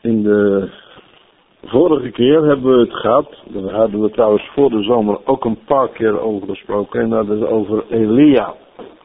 In de vorige keer hebben we het gehad, daar hadden we trouwens voor de zomer ook een paar keer over gesproken, en dat is over Elia.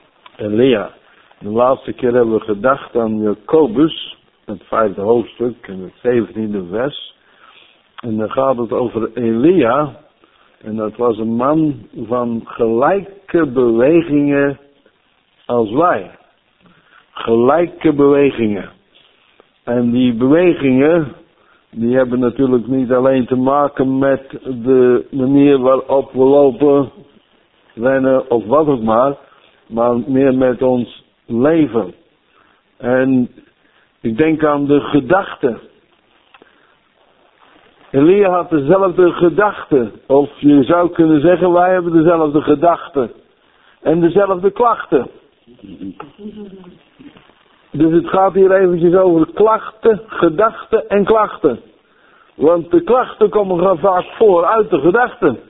De laatste keer hebben we gedacht aan Jacobus, het 5e hoofdstuk en het 17e vers. En dan gaat het over Elia, en dat was een man van gelijke bewegingen als wij. Gelijke bewegingen. En die bewegingen, die hebben natuurlijk niet alleen te maken met de manier waarop we lopen, rennen of wat ook maar meer met ons leven. En ik denk aan de gedachten. Elia had dezelfde gedachten, of je zou kunnen zeggen, wij hebben dezelfde gedachten en dezelfde klachten. Dus het gaat hier eventjes over klachten, gedachten en klachten. Want de klachten komen vaak voor uit de gedachten.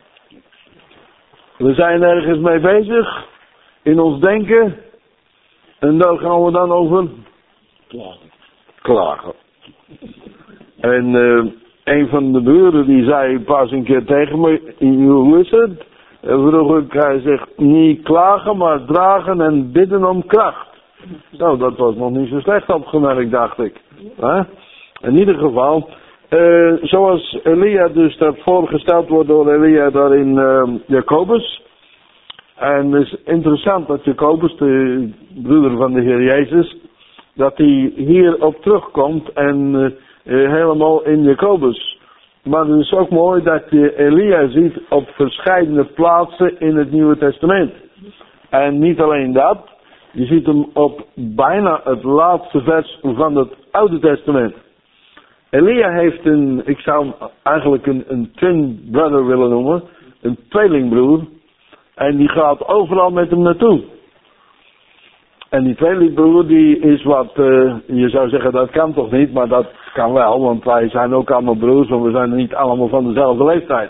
We zijn ergens mee bezig, in ons denken, en daar gaan we dan over klagen. En een van de buren die zei pas een keer tegen me, hoe is het? En vroeg ik, hij zegt, niet klagen, maar dragen en bidden om kracht. Nou, dat was nog niet zo slecht opgemerkt, dacht ik. In ieder geval, zoals Elia dus dat voorgesteld wordt door Elia daar in Jacobus. En het is interessant dat Jacobus, de broeder van de Heer Jezus, dat hij hierop terugkomt en helemaal in Jacobus. Maar het is ook mooi dat je Elia ziet op verschillende plaatsen in het Nieuwe Testament. En niet alleen dat, je ziet hem op bijna het laatste vers van het Oude Testament. Elia heeft ik zou hem eigenlijk een twin brother willen noemen, een tweelingbroer. En die gaat overal met hem naartoe. En die tweelingbroer die is wat, je zou zeggen dat kan toch niet, maar dat kan wel, want wij zijn ook allemaal broers, want we zijn niet allemaal van dezelfde leeftijd.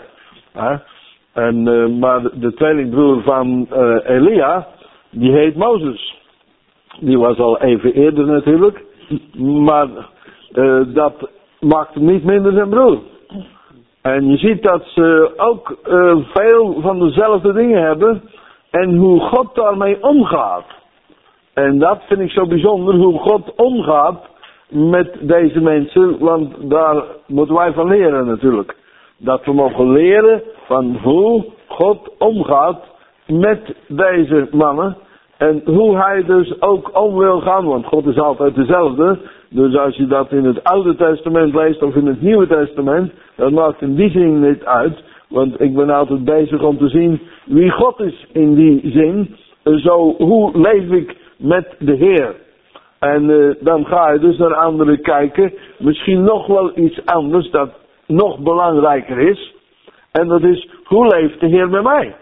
Maar de tweelingbroer van Elia, die heet Mozes. Die was al even eerder natuurlijk, maar dat maakt hem niet minder zijn broer. En je ziet dat ze ook veel van dezelfde dingen hebben en hoe God daarmee omgaat. En dat vind ik zo bijzonder, hoe God omgaat met deze mensen, want daar moeten wij van leren natuurlijk. Dat we mogen leren van hoe God omgaat met deze mannen. En hoe hij dus ook om wil gaan, want God is altijd dezelfde. Dus als je dat in het Oude Testament leest of in het Nieuwe Testament, dat maakt in die zin niet uit. Want ik ben altijd bezig om te zien wie God is in die zin. Zo, hoe leef ik met de Heer? En dan ga je dus naar anderen kijken. Misschien nog wel iets anders dat nog belangrijker is. En dat is, hoe leeft de Heer met mij?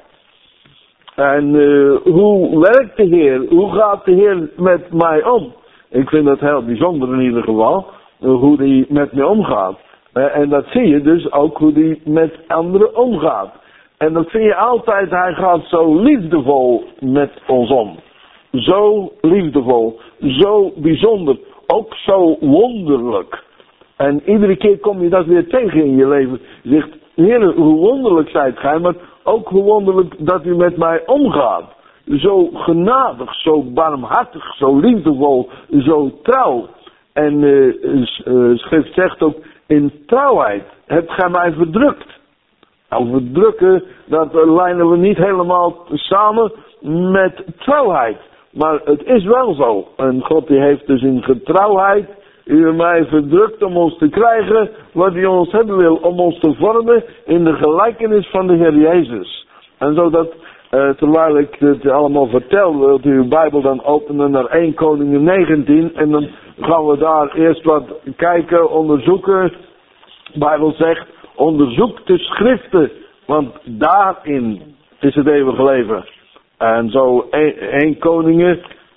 En hoe werkt de Heer? Hoe gaat de Heer met mij om? Ik vind dat heel bijzonder in ieder geval. Hoe die met mij omgaat. En dat zie je dus ook hoe die met anderen omgaat. En dat zie je altijd. Hij gaat zo liefdevol met ons om. Zo liefdevol. Zo bijzonder. Ook zo wonderlijk. En iedere keer kom je dat weer tegen in je leven. Je zegt, Heer, hoe wonderlijk zijt gij, maar ook hoe wonderlijk dat u met mij omgaat. Zo genadig, zo barmhartig, zo liefdevol, zo trouw. En schrift zegt ook, in trouwheid hebt gij mij verdrukt. Nou, verdrukken, dat lijnen we niet helemaal samen met trouwheid. Maar het is wel zo. En God die heeft dus in getrouwheid u mij verdrukt om ons te krijgen wat hij ons hebben wil. Om ons te vormen in de gelijkenis van de Heer Jezus. En zodat, terwijl ik het allemaal vertel, wilt u uw Bijbel dan openen naar 1 Koningen 19. En dan gaan we daar eerst wat kijken, onderzoeken. De Bijbel zegt, onderzoek de schriften. Want daarin is het eeuwige leven. En zo 1 Koningen...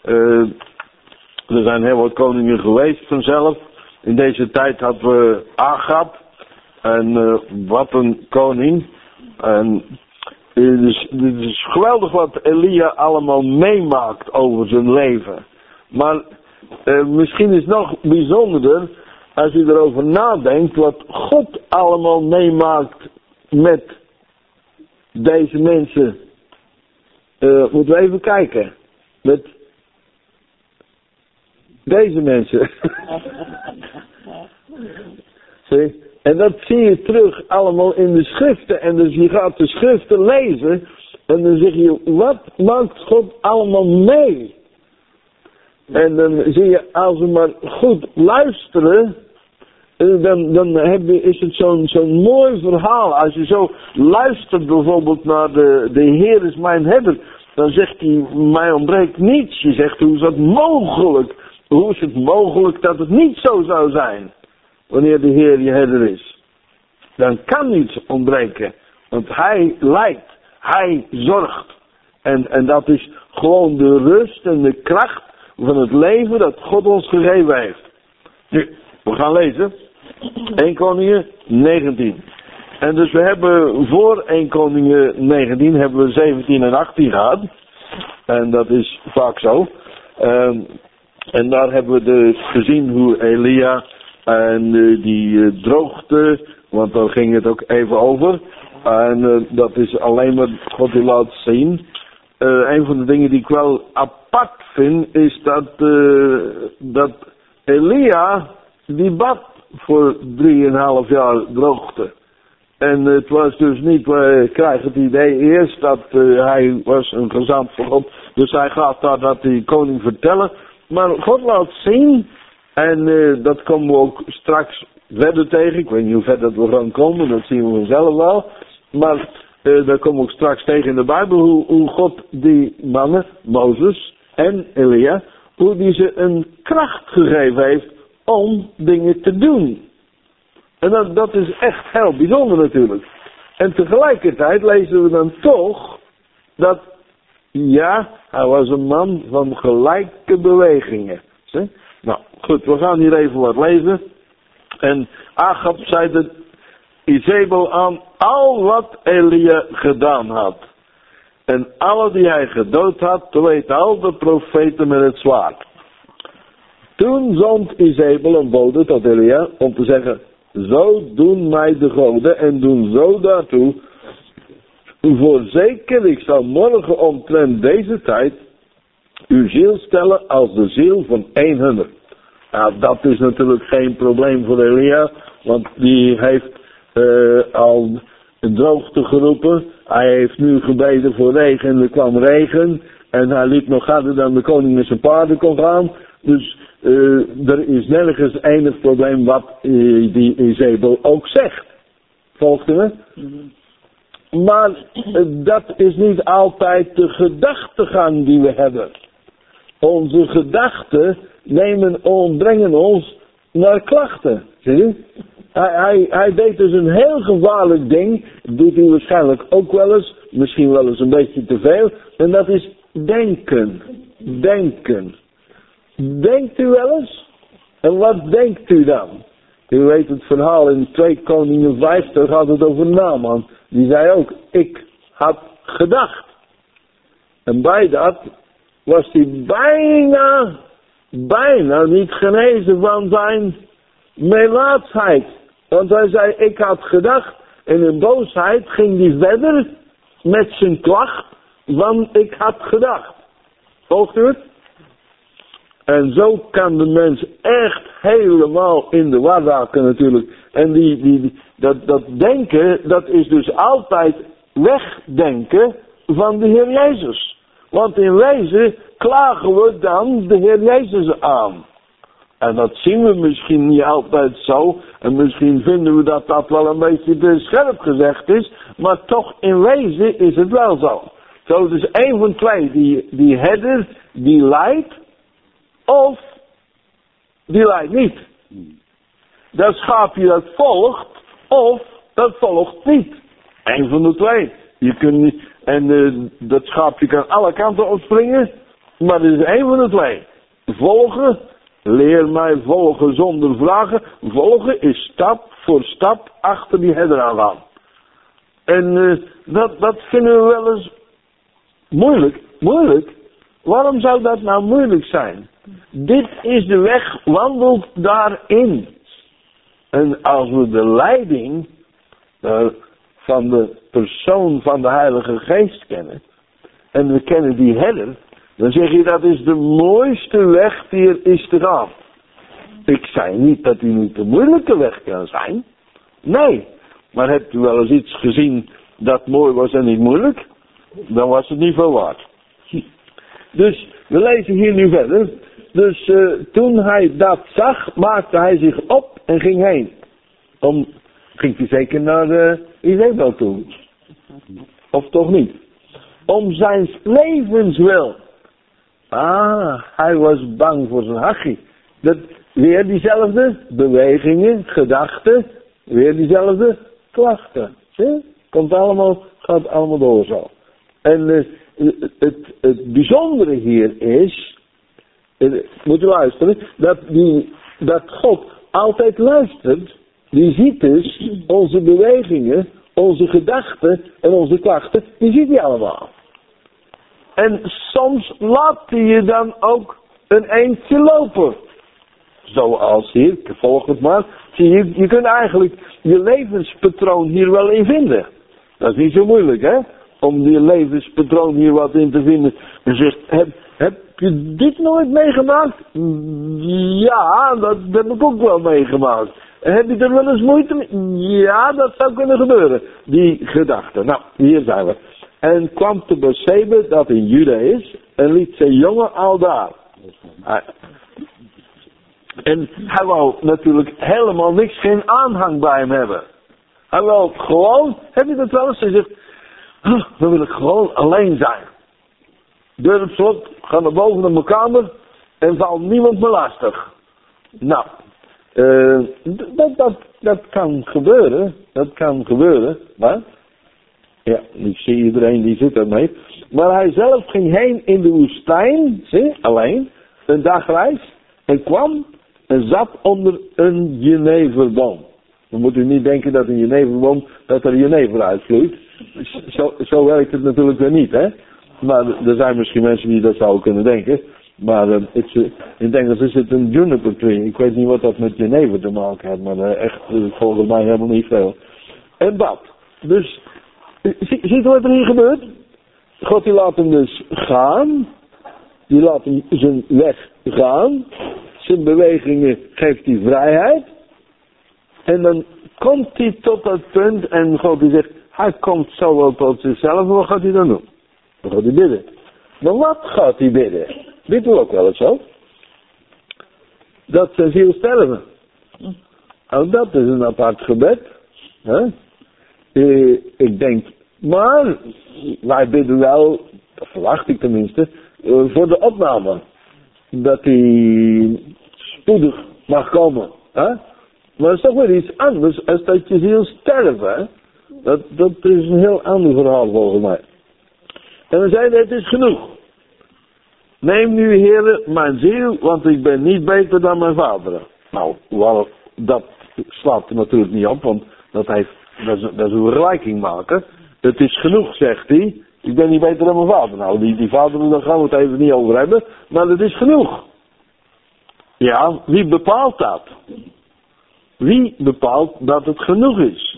Er zijn heel wat koningen geweest vanzelf. In deze tijd hadden we Agab. En wat een koning. En het is geweldig wat Elia allemaal meemaakt over zijn leven. Maar misschien is nog bijzonderder als u erover nadenkt wat God allemaal meemaakt met deze mensen, moeten we even kijken. Met deze mensen. Zie? En dat zie je terug allemaal in de schriften. En dus je gaat de schriften lezen. En dan zeg je, wat maakt God allemaal mee? En dan zie je, als we maar goed luisteren, dan is het zo'n mooi verhaal. Als je zo luistert bijvoorbeeld naar de Heer is mijn herder, dan zegt hij, mij ontbreekt niets. Je zegt, hoe is dat mogelijk? Hoe is het mogelijk dat het niet zo zou zijn, wanneer de Heer je herder is? Dan kan niets ontbreken, want Hij leidt, Hij zorgt. En dat is gewoon de rust en de kracht van het leven dat God ons gegeven heeft. Nu, we gaan lezen. 1 Koningen 19. En dus we hebben voor 1 Koningen 19 hebben we 17 en 18 gehad. En dat is vaak zo. En daar hebben we dus gezien hoe Elia en die droogte, want daar ging het ook even over. En dat is alleen maar God die laat zien. Een van de dingen die ik wel apart vind, is dat Elia, die bad voor 3,5 jaar droogte. En het was dus niet, we krijgen het idee eerst dat hij was een gezant van God. Dus hij gaat daar dat die koning vertellen. Maar God laat zien, en dat komen we ook straks verder tegen. Ik weet niet hoe ver dat we gaan komen, dat zien we vanzelf wel. Maar daar komen we ook straks tegen in de Bijbel, hoe God die mannen, Mozes en Elia, hoe die ze een kracht gegeven heeft om dingen te doen. En dat is echt heel bijzonder natuurlijk. En tegelijkertijd lezen we dan toch dat, ja, hij was een man van gelijke bewegingen. Zie? Nou, goed, we gaan hier even wat lezen. En Agab zei de Izebel aan al wat Elia gedaan had. En alle die hij gedood had, weet al de profeten met het zwaard. Toen zond Izebel een bode tot Elia om te zeggen, zo doen mij de goden en doen zo daartoe. Voorzeker, ik zal morgen omtrent deze tijd uw ziel stellen als de ziel van één hunner. Nou, dat is natuurlijk geen probleem voor Elia, want die heeft al een droogte geroepen. Hij heeft nu gebeden voor regen en er kwam regen. En hij liep nog harder dan de koning met zijn paarden kon gaan. Dus er is nergens enig probleem wat die Izebel ook zegt. Volgt u me? Maar dat is niet altijd de gedachtegang die we hebben. Onze gedachten brengen ons naar klachten. Zie je? Hij deed dus een heel gevaarlijk ding. Doet u waarschijnlijk ook wel eens. Misschien wel eens een beetje te veel. En dat is denken. Denken. Denkt u wel eens? En wat denkt u dan? U weet het verhaal in 2 Koningen 5, daar gaat het over Naaman. Die zei ook, ik had gedacht. En bij dat was hij bijna niet genezen van zijn melaatsheid. Want hij zei, ik had gedacht. En in boosheid ging hij verder met zijn klacht van ik had gedacht. Volgt u het? En zo kan de mens echt helemaal in de war raken natuurlijk. En dat denken, dat is dus altijd wegdenken van de Heer Jezus. Want in wezen klagen we dan de Heer Jezus aan. En dat zien we misschien niet altijd zo. En misschien vinden we dat dat wel een beetje te scherp gezegd is. Maar toch in wezen is het wel zo. Zo dus één van twee, die herder, die leidt. Of die leidt niet. Dat schaapje dat volgt, of dat volgt niet. Eén van de twee. Je kunt niet, en dat schaapje kan alle kanten opspringen, maar het is één van de twee. Volgen, leer mij volgen zonder vragen. Volgen is stap voor stap achter die herder aan gaan. En dat vinden we wel eens moeilijk. Moeilijk? Waarom zou dat nou moeilijk zijn? Dit is de weg, wandelt daarin. En als we de leiding van de persoon van de Heilige Geest kennen, en we kennen die herder, dan zeg je dat is de mooiste weg die er is te gaan. Ik zei niet dat die niet de moeilijke weg kan zijn. Nee, maar hebt u wel eens iets gezien dat mooi was en niet moeilijk? Dan was het niet veel waard. Dus we lezen hier nu verder. Dus toen hij dat zag, maakte hij zich op en ging heen. Ging hij zeker naar Izebel toe? Of toch niet? Om zijn levenswil. Hij was bang voor zijn hachie. Weer diezelfde bewegingen, gedachten. Weer diezelfde klachten. Zie? Gaat allemaal door zo. En het bijzondere hier is, moet u luisteren, dat God altijd luistert. Die ziet dus onze bewegingen, onze gedachten en onze klachten, die ziet hij allemaal. En soms laat hij je dan ook een eindje lopen. Zoals hier, volg het maar. Zie je kunt eigenlijk je levenspatroon hier wel in vinden. Dat is niet zo moeilijk, hè? Om die levenspatroon hier wat in te vinden. Je zegt, heb je dit nooit meegemaakt? Ja, dat heb ik ook wel meegemaakt. Heb je er wel eens moeite mee? Ja, dat zou kunnen gebeuren. Die gedachte. Nou, hier zijn we. En kwam te Bersebe, dat in Juda is, en liet zijn jongen aldaar. En hij wou natuurlijk helemaal niks, geen aanhang bij hem hebben. Hij wou gewoon, heb je dat wel eens? Hij zegt, dan wil ik gewoon alleen zijn. Deur op slot, ga naar boven naar mijn kamer en val niemand me lastig. Nou, dat kan gebeuren. Dat kan gebeuren, maar ja, ik zie iedereen die zit ermee. Maar hij zelf ging heen in de woestijn, zie, alleen, een dagreis, en kwam en zat onder een jeneverboom. Dan moet u niet denken dat een jeneverboom, dat er jenever uitvloeit. Zo werkt het natuurlijk weer niet, hè. Maar er zijn misschien mensen die dat zouden kunnen denken. Maar in het Engels is het een juniper tree. Ik weet niet wat dat met jenever te maken heeft, maar echt volgens mij helemaal niet veel. En dat. Dus, ziet wat er hier gebeurt? God die laat hem dus gaan. Die laat hem zijn weg gaan. Zijn bewegingen geeft hij vrijheid. En dan komt hij tot dat punt en God die zegt, hij komt zo wel tot zichzelf. Wat gaat hij dan doen? Dan gaat hij bidden. Maar wat gaat hij bidden? Bidt u ook wel eens zo? Dat zijn ziel sterven. Nou, dat is een apart gebed. Hè? Ik denk, maar wij bidden wel, dat verwacht ik tenminste, voor de opname. Dat hij spoedig mag komen. Hè? Maar dat is toch weer iets anders als dat je ziel sterven. Hè? Dat is een heel ander verhaal volgens mij. En dan zei hij, het is genoeg. Neem nu, heren, mijn ziel, want ik ben niet beter dan mijn vaderen. Nou, dat slaat er natuurlijk niet op, want dat is een vergelijking maken. Het is genoeg, zegt hij. Ik ben niet beter dan mijn vader. Nou, die vaderen, daar gaan we het even niet over hebben. Maar het is genoeg. Ja, wie bepaalt dat? Wie bepaalt dat het genoeg is?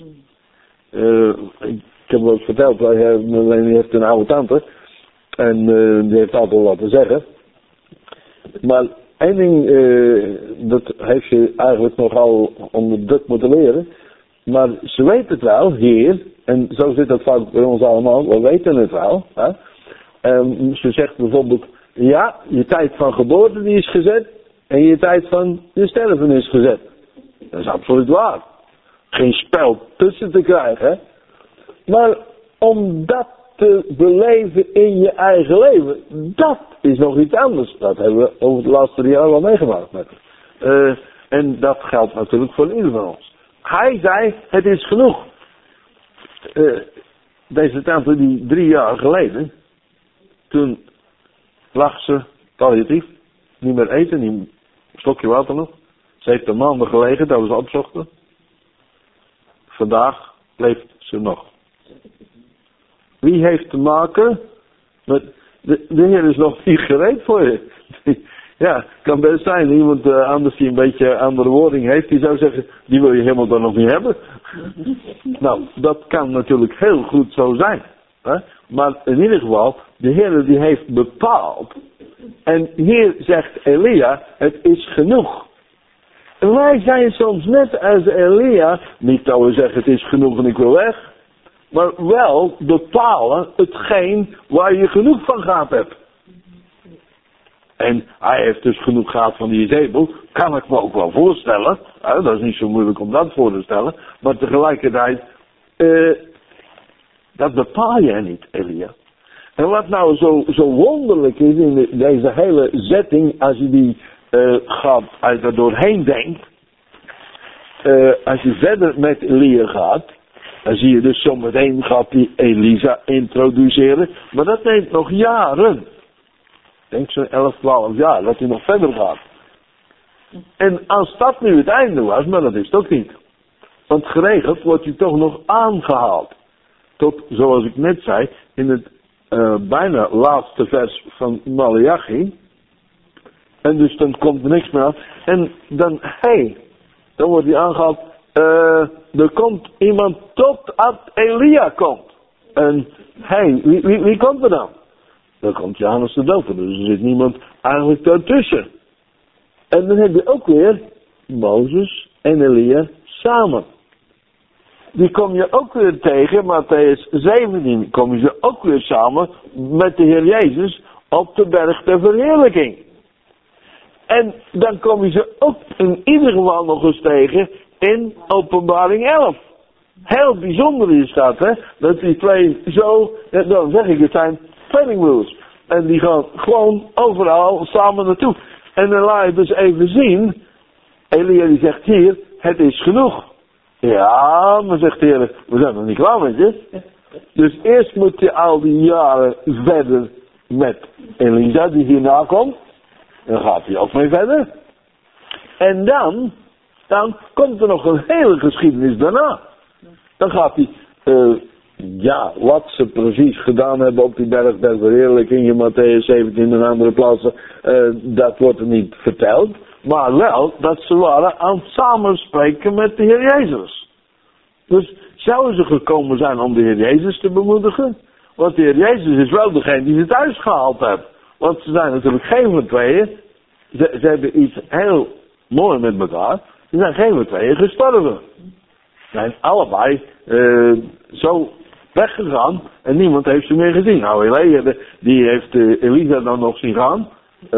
Ik heb wel eens verteld, hij heeft een oude tante. En die heeft altijd wat te zeggen. Maar één ding, dat heeft ze eigenlijk nogal onderdrukt moeten leren. Maar ze weet het wel, hier. En zo zit dat vaak bij ons allemaal. We weten het wel. Hè? Ze zegt bijvoorbeeld, ja, je tijd van geboorte die is gezet. En je tijd van je sterven is gezet. Dat is absoluut waar. Geen spel tussen te krijgen. Hè? Maar om dat te beleven in je eigen leven, dat is nog iets anders. Dat hebben we over de laatste 3 jaar wel meegemaakt met en dat geldt natuurlijk voor ieder van ons. Hij zei, het is genoeg. Deze tante die 3 jaar geleden, toen lag ze palliatief, niet meer eten, niet een stokje water nog. Ze heeft er maanden gelegen, dat we ze opzochten. Vandaag leeft ze nog. Wie heeft te maken met... De Heer is nog niet gereed voor je. Ja, kan best zijn. Iemand anders die een beetje andere wording heeft, die zou zeggen, die wil je helemaal dan nog niet hebben. Nou, dat kan natuurlijk heel goed zo zijn. Hè? Maar in ieder geval, de Heer die heeft bepaald. En hier zegt Elia, het is genoeg. En wij zijn soms net als Elia, niet dat we zeggen het is genoeg en ik wil weg. Maar wel bepalen hetgeen waar je genoeg van gehad hebt. En hij heeft dus genoeg gehad van die Jezebel. Kan ik me ook wel voorstellen. Dat is niet zo moeilijk om dat voor te stellen. Maar tegelijkertijd, dat bepaal je niet, Elia. En wat nou zo wonderlijk is in deze hele setting, als je die als je er doorheen denkt. Als je verder met Elia gaat, dan zie je dus zometeen gaat die Elisa introduceren. Maar dat neemt nog jaren. Ik denk zo'n 11, 12 jaar, dat hij nog verder gaat. En als dat nu het einde was, maar dat is het ook niet. Want geregeld wordt hij toch nog aangehaald. Tot, zoals ik net zei, in het bijna laatste vers van Maleachi. En dus dan komt er niks meer aan. En dan, dan wordt hij aangehaald. Er komt iemand totdat Elia komt. En wie komt er dan? Dan komt Johannes de Doper. Dus er zit niemand eigenlijk daartussen. En dan heb je ook weer Mozes en Elia samen. Die kom je ook weer tegen, Mattheüs 17, kom je ze ook weer samen met de Heer Jezus op de berg der verheerlijking. En dan kom je ze ook in ieder geval nog eens tegen in Openbaring 11. Heel bijzonder is dat, hè, dat die twee zo, dan zeg ik het zijn tweelingmoeders. En die gaan gewoon overal samen naartoe. En dan laat je dus even zien, Elia die zegt hier, het is genoeg. Ja, maar zegt de Heer, we zijn nog niet klaar met je. Dus eerst moet je al die jaren verder met Elisa die hierna komt. Dan gaat hij ook mee verder. En dan komt er nog een hele geschiedenis daarna. Dan gaat hij, wat ze precies gedaan hebben op die berg der verheerlijking in Mattheüs 17 en andere plaatsen, dat wordt er niet verteld. Maar wel dat ze waren aan het samenspreken met de Heer Jezus. Dus zouden ze gekomen zijn om de Heer Jezus te bemoedigen? Want de Heer Jezus is wel degene die ze thuis gehaald heeft. Want ze zijn natuurlijk geen van tweeën. Ze hebben iets heel moois met elkaar. Ze zijn geen van tweeën gestorven. Ze zijn allebei zo weggegaan en niemand heeft ze meer gezien. Nou, Elia, die heeft Elisa dan nog zien gaan.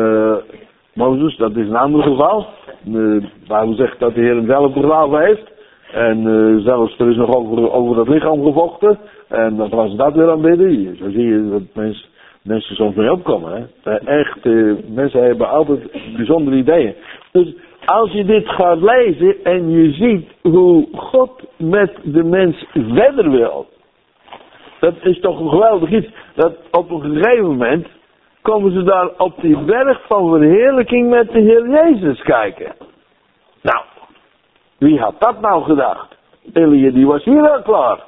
Mozes, dat is een ander geval. De Bijbel zegt dat de Heer hem zelf begraven heeft. En zelfs er is nog over dat lichaam gevochten. En dan was dat weer aanbidden. Zo zie je dat mensen soms mee opkomen. Hè? Echt, mensen hebben altijd bijzondere ideeën. Dus als je dit gaat lezen en je ziet hoe God met de mens verder wil. Dat is toch een geweldig iets. Dat op een gegeven moment komen ze daar op die berg van verheerlijking met de Heer Jezus kijken. Nou, wie had dat nou gedacht? Elia die was hier al klaar.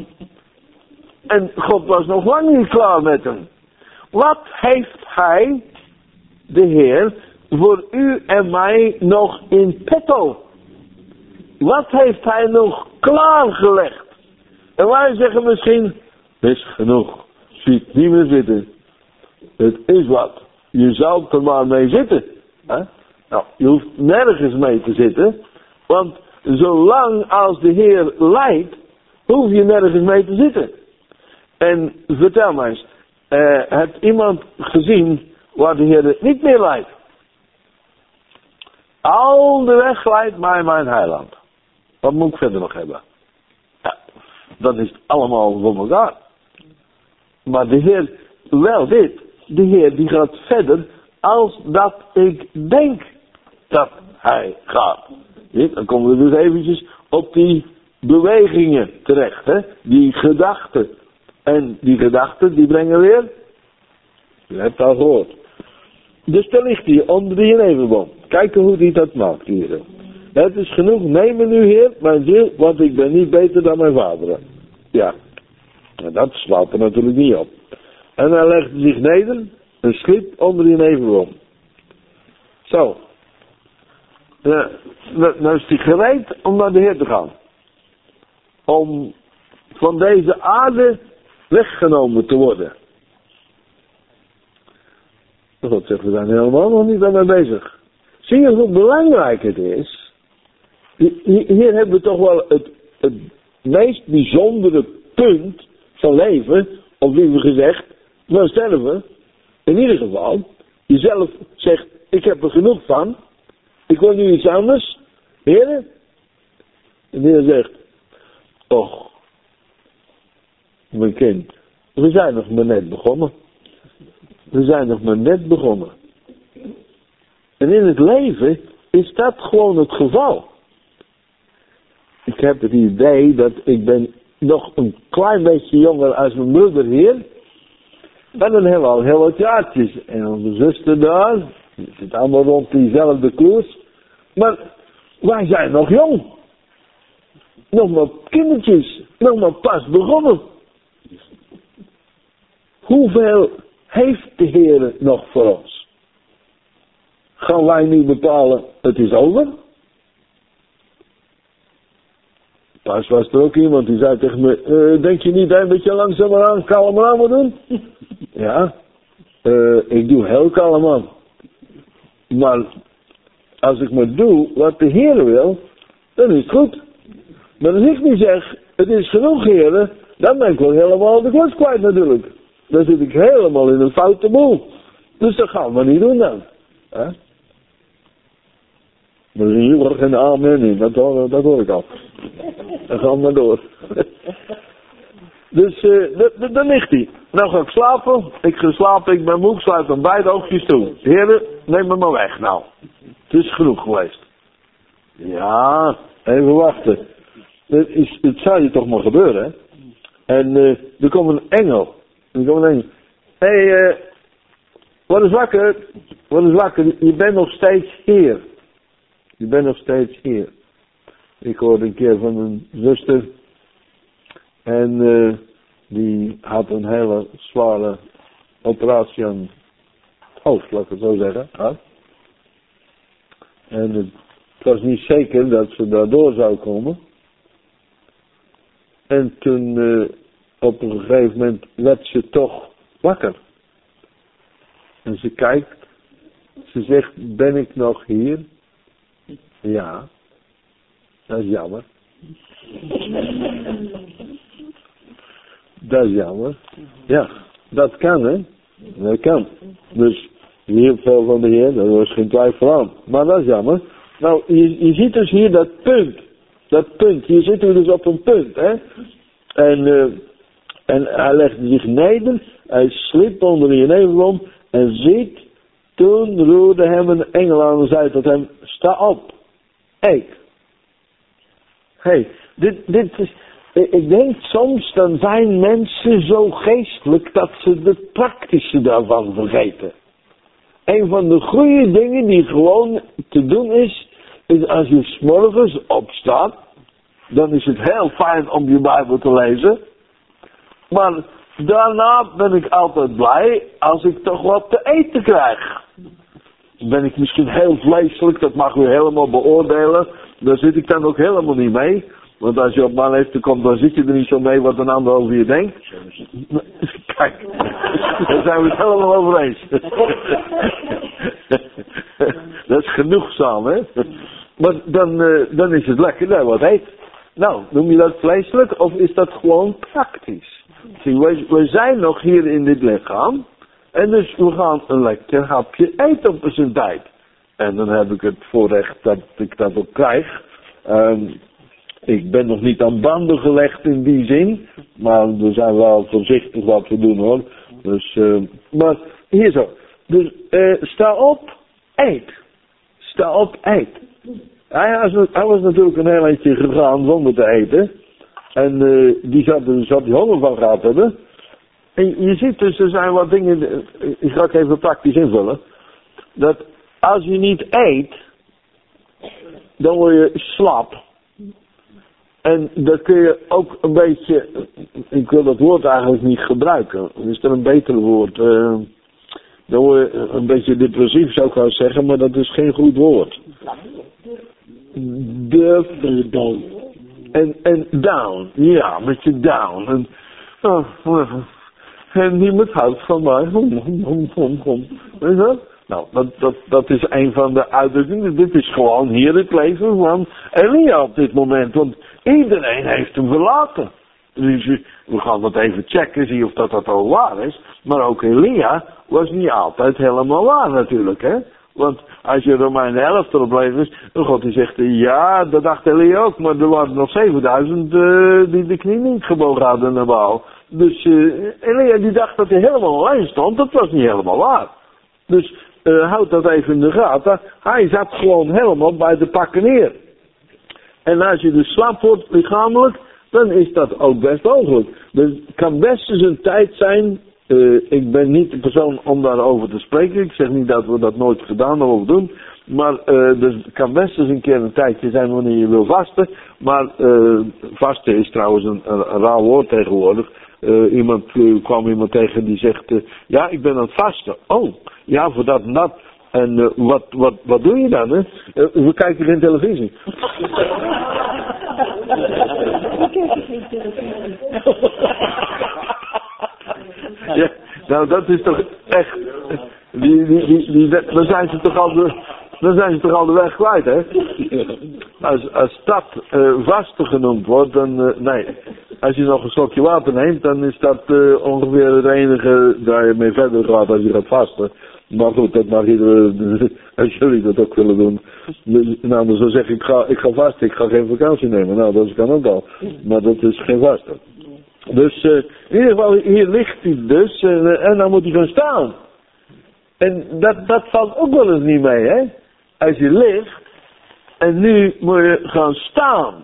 En God was nog lang niet klaar met hem. Wat heeft hij, de Heer, voor u en mij nog in petto? Wat heeft hij nog klaargelegd? En wij zeggen misschien, is genoeg. Zie niet meer zitten. Het is wat. Je zou er maar mee zitten. Hè? Nou, je hoeft nergens mee te zitten. Want zolang als de Heer leidt, hoef je nergens mee te zitten. En vertel mij eens. Heeft iemand gezien waar de Heer niet meer leidt? Al de weg leidt mij mijn heiland. Wat moet ik verder nog hebben? Ja, dat is allemaal voor elkaar. Maar de Heer, wel dit. De Heer die gaat verder als dat ik denk dat hij gaat. Dan komen we dus eventjes op die bewegingen terecht. Hè? Die gedachten. En die gedachten die brengen weer. U hebt het al gehoord. Dus daar ligt hij onder die jeneverboom. Kijk hoe hij dat maakt hier. Het is genoeg. Neem me nu Heer, mijn ziel, want ik ben niet beter dan mijn vader. Ja. En dat slaat er natuurlijk niet op. En hij legde zich neder en sliep onder die jeneverboom. Zo. Nou is hij gereed om naar de Heer te gaan. Om van deze aarde weggenomen te worden. God zegt, we zijn helemaal nog niet daarmee bezig. Zie je hoe belangrijk het is? Hier hebben we toch wel het meest bijzondere punt van leven, of liever gezegd, van sterven. In ieder geval, jezelf zegt, ik heb er genoeg van, ik wil nu iets anders. Heren? En de Heer zegt, och, mijn kind, we zijn nog maar net begonnen. We zijn nog maar net begonnen. En in het leven is dat gewoon het geval. Ik heb het idee dat ik ben nog een klein beetje jonger als mijn moeder hier. En dan hebben we al heel wat jaartjes. En onze zuster daar, die zit allemaal rond diezelfde koers. Maar wij zijn nog jong. Nog maar kindertjes. Nog maar pas begonnen. Hoeveel heeft de Heer nog voor ons? Gaan wij nu bepalen, het is over? Pas was er ook iemand die zei tegen me, denk je niet een beetje langzamer aan, kalmer aan moet doen? Ja, ik doe heel kalm aan. Maar als ik maar doe wat de Heer wil, dan is het goed. Maar als ik niet zeg, het is genoeg Heer, dan ben ik wel helemaal de klus kwijt natuurlijk. Dan zit ik helemaal in een foute boel. Dus dat gaan we niet doen dan. Hè? Maar er is hier geen amen in, dat hoor ik al. Dan gaan we maar door. Dus dan ligt hij. Nou ga ik slapen. Ik ga slapen, ik ben moe, ik sluit aan beide oogjes toe. Heren, neem me maar weg nou. Het is genoeg geweest. Ja, even wachten. Het zou je toch maar gebeuren, hè? En er komt een engel. Hé, word eens wakker. Word eens wakker. Je bent nog steeds hier. Je bent nog steeds hier. Ik hoorde een keer van een zuster. En die had een hele zware operatie aan het hoofd, laat ik het zo zeggen. Huh? En het was niet zeker dat ze daardoor zou komen. En toen op een gegeven moment werd ze toch wakker. En ze kijkt. Ze zegt, ben ik nog hier? Ja. Dat is jammer. Dat is jammer. Ja, dat kan hè. Dat kan. Dus je hield veel van de Heer, daar was geen twijfel aan. Maar dat is jammer. Nou, je ziet dus hier dat punt. Dat punt. Hier zitten we dus op een punt hè. En hij legde zich neder. Hij sliep onder de jeneverbom. En ziet, toen roerde hem een engel aan en zei tot hem, sta op. Eet. Hey, dit is... Ik denk soms, dan zijn mensen zo geestelijk dat ze het praktische daarvan vergeten. Een van de goede dingen die gewoon te doen is als je 's morgens opstaat, dan is het heel fijn om je Bijbel te lezen. Maar daarna ben ik altijd blij als ik toch wat te eten krijg. Ben ik misschien heel vleeselijk, dat mag u helemaal beoordelen. Daar zit ik dan ook helemaal niet mee. Want als je op mijn leeftijd komt, dan zit je er niet zo mee wat een ander over je denkt. Kijk, daar zijn we het helemaal over eens. Dat is genoegzaam, hè. Maar dan is het lekker dat je wat eet. Nou, noem je dat vleeselijk of is dat gewoon praktisch? Zie, we zijn nog hier in dit lichaam. En dus we gaan een lekker hapje eten op zijn tijd. En dan heb ik het voorrecht dat ik dat ook krijg. Ik ben nog niet aan banden gelegd in die zin. Maar we zijn wel voorzichtig wat we doen hoor. Dus, maar hier zo. Dus sta op, eet. Sta op, eet. Hij was natuurlijk een heel eindje gegaan zonder te eten. En die zat die honger van gehad hebben. En je ziet dus, er zijn wat dingen, ik ga het even praktisch invullen. Dat als je niet eet, dan word je slap. En dan kun je ook een beetje, ik wil dat woord eigenlijk niet gebruiken. Is er een beter woord? dan word je een beetje depressief, zou ik wel zeggen, maar dat is geen goed woord. Down. En down, ja, een beetje down. En niemand houdt van mij. Weet je dat? Nou, dat is een van de uitdrukkingen. Dit is gewoon hier het leven van Elia op dit moment. Want iedereen heeft hem verlaten. Dus we gaan dat even checken, zien of dat al waar is. Maar ook Elia was niet altijd helemaal waar natuurlijk, hè. Want als je Romeinen 11 erop leest, dan God die zegt, ja, dat dacht Elia ook, maar er waren nog 7000 die de knie niet gebogen hadden naar Baal. Dus Elia die dacht dat hij helemaal alleen stond, dat was niet helemaal waar. Dus houd dat even in de gaten. Hij zat gewoon helemaal bij de pakken neer. En als je dus slap wordt lichamelijk, dan is dat ook best mogelijk. Er kan best eens een tijd zijn, ik ben niet de persoon om daarover te spreken. Ik zeg niet dat we dat nooit gedaan of doen. Maar er kan best eens een keer een tijdje zijn wanneer je wil vasten. Maar vasten is trouwens een raar woord tegenwoordig. Kwam iemand tegen die zegt, ja, ik ben aan het vasten. Oh, ja, voor dat en dat. En wat doe je dan, hè? We kijken geen televisie. Ja, nou dat is toch echt, dan zijn ze toch al de weg kwijt, hè? Als dat vasten genoemd wordt, dan, nee. Als je nog een slokje water neemt, dan is dat ongeveer het enige waar je mee verder gaat als je gaat vasten. Maar goed, dat mag iedereen, als jullie dat ook willen doen. Nou, dan zou zeggen, ik ga vasten, ik ga geen vakantie nemen. Nou, dat kan ook al. Maar dat is geen vasten. Dus in ieder geval, hier ligt hij dus en dan moet hij gaan staan. En dat valt ook wel eens niet mee, hè. Als je ligt en nu moet je gaan staan.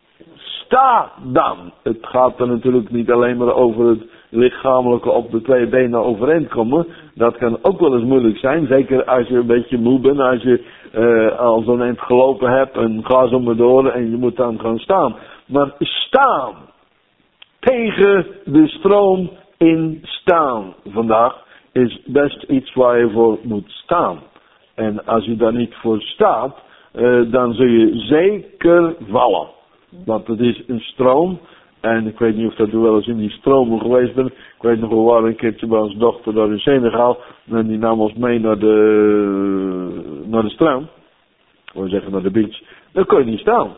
Sta dan. Het gaat er natuurlijk niet alleen maar over het lichamelijke op de twee benen overeind komen. Dat kan ook wel eens moeilijk zijn. Zeker als je een beetje moe bent. Als je al zo'n eind gelopen hebt en ga zo maar door en je moet dan gaan staan. Maar staan. Tegen de stroom in staan vandaag is best iets waar je voor moet staan. En als je daar niet voor staat, dan zul je zeker vallen. Want het is een stroom. En ik weet niet of dat u wel eens in die stromen geweest bent. Ik weet nog wel waar een keertje bij onze dochter daar in Senegal. En die nam ons mee naar de strand. We zeggen naar de beach. Dan kon je niet staan.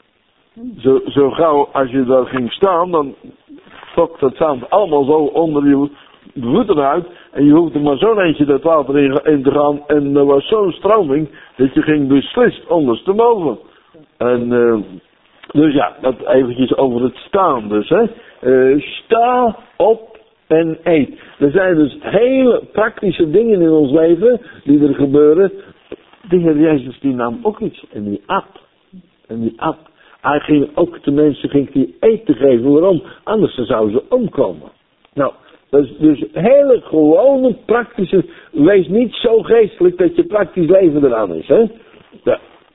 Zo gauw als je daar ging staan, dan trok dat zand allemaal zo onder je voeten uit. En je hoefde maar zo'n eentje dat water in te gaan. En er was zo'n stroming dat je ging beslist ondersteboven. En dus ja, dat eventjes over het staan dus, hè. Sta op en eet. Er zijn dus hele praktische dingen in ons leven die er gebeuren. De Heer Jezus die nam ook iets en die at. Hij ging ook de mensen die eten geven. Waarom? Anders zouden ze omkomen. Nou, dat is dus hele gewone praktische. Wees niet zo geestelijk dat je praktisch leven eraan is, hè. Ja.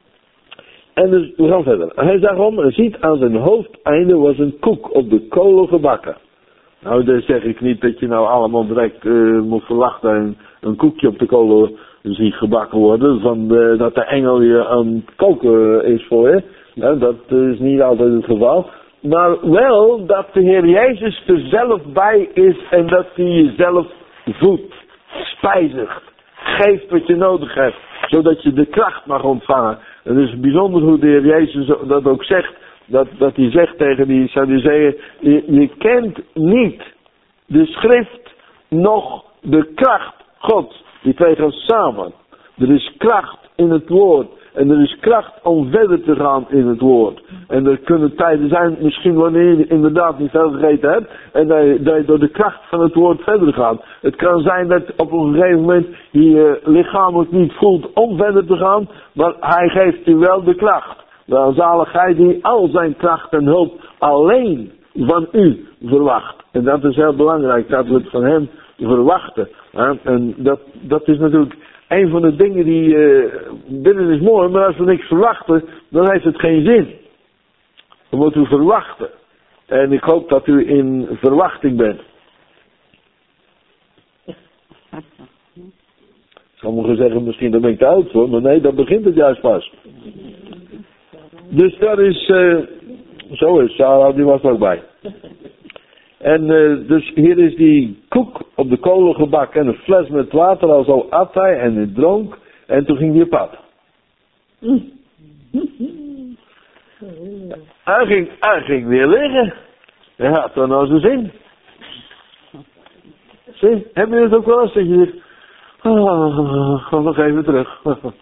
En dus, we gaan verder. Hij zag om en ziet aan zijn hoofdeinde was een koek op de kolen gebakken. Nou, dan zeg ik niet dat je nou allemaal direct moet verwachten en een koekje op de kolen ziet gebakken worden. Van dat de engel je aan het koken is voor je. Nou, dat is niet altijd het geval. Maar wel dat de Heer Jezus er zelf bij is en dat hij jezelf voedt, spijzigt, geeft wat je nodig hebt, zodat je de kracht mag ontvangen. Het is bijzonder hoe de Heer Jezus dat ook zegt, dat hij zegt tegen die Sadduceeën, je kent niet de schrift nog de kracht Gods. Die twee gaan samen. Er is kracht in het woord. En er is kracht om verder te gaan in het woord. En er kunnen tijden zijn, misschien wanneer je inderdaad niet veel gegeten hebt. En dat je door de kracht van het woord verder gaat. Het kan zijn dat op een gegeven moment je lichamelijk niet voelt om verder te gaan. Maar hij geeft je wel de kracht. Welzalig hij die al zijn kracht en hulp alleen van u verwacht. En dat is heel belangrijk, dat we het van hem verwachten. En dat is natuurlijk een van de dingen die binnen is mooi, maar als we niks verwachten, dan heeft het geen zin. We moeten verwachten. En ik hoop dat u in verwachting bent. Sommigen zeggen misschien, daar ben ik te oud voor, maar nee, dan begint het juist pas. Dus dat is, zo is, Sarah, die was er ook bij. En dus hier is die koek op de kolen gebakken en een fles met water, al zo at hij en hij dronk en toen ging hij op pad. Hij ging weer liggen. Hij had dan nou zijn zin. Zie, heb je het ook wel eens dat je zegt, ga nog even terug.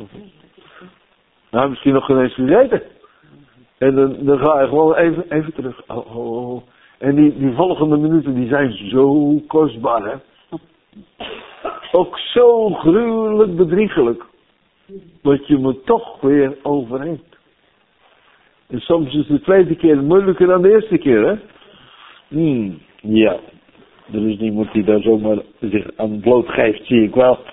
Nou, misschien nog geen eens gegeten. En dan ga je gewoon even terug. Oh. En die volgende minuten, die zijn zo kostbaar, hè. Ook zo gruwelijk bedriegelijk. Dat je me toch weer overneemt. En soms is de tweede keer moeilijker dan de eerste keer, hè. Ja. Er is niemand die daar zomaar zich aan blootgeeft, zie ik wel.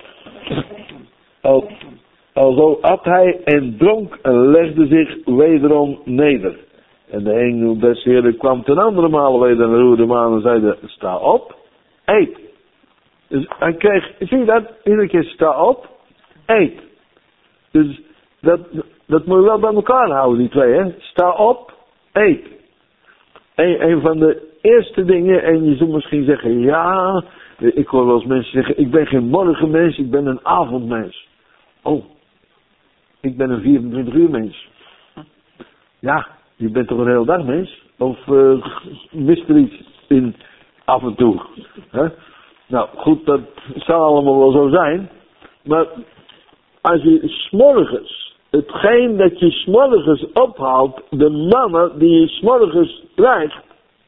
Alzo at hij en dronk en legde zich wederom neder. En de engel des Heren kwam ten andere male weder naar de roerde maan en zeide, sta op, eet. Dus hij kreeg, zie je dat? Iedere keer sta op, eet. Dus dat moet je wel bij elkaar houden, die twee, hè. Sta op, eet. Een van de eerste dingen, en je zult misschien zeggen, ja, ik hoor wel eens mensen zeggen, ik ben geen morgenmens, ik ben een avondmens. Oh, ik ben een 24 uur mens. Ja, je bent toch een hele dag mens? Of mist er iets in af en toe? Hè? Nou, goed, dat zal allemaal wel zo zijn. Maar als je 's morgens, hetgeen dat je 's morgens ophaalt, de mannen die je 's morgens krijgt,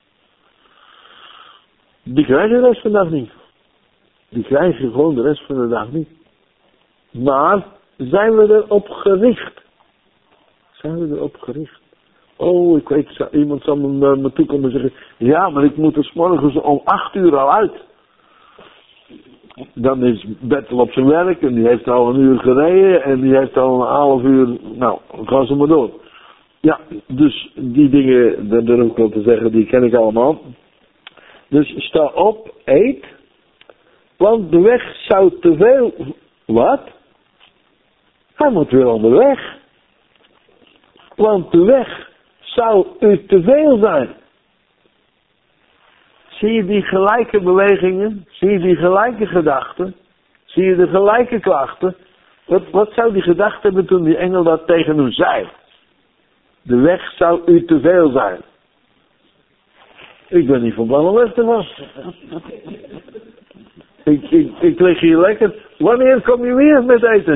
die krijg je de rest van de dag niet. Die krijg je gewoon de rest van de dag niet. Maar zijn we erop gericht? Zijn we erop gericht? Oh, ik weet, iemand zal naar me toe komen en zeggen, ja, maar ik moet er 's morgens om 8 uur al uit. Dan is Bertel op zijn werk en die heeft al een uur gereden en die heeft al een half uur, nou, gaan ze maar door. Ja, dus die dingen, dat durf ik wel te zeggen, die ken ik allemaal. Dus sta op, eet, want de weg zou te veel... Wat? Hij moet weer onderweg. Want de weg zou u te veel zijn. Zie je die gelijke bewegingen? Zie je die gelijke gedachten? Zie je de gelijke klachten? Wat zou die gedachte hebben toen die engel dat tegen u zei? De weg zou u te veel zijn. Ik ben niet van plan om weg te gaan. Ik lig hier lekker. Wanneer kom je weer met eten?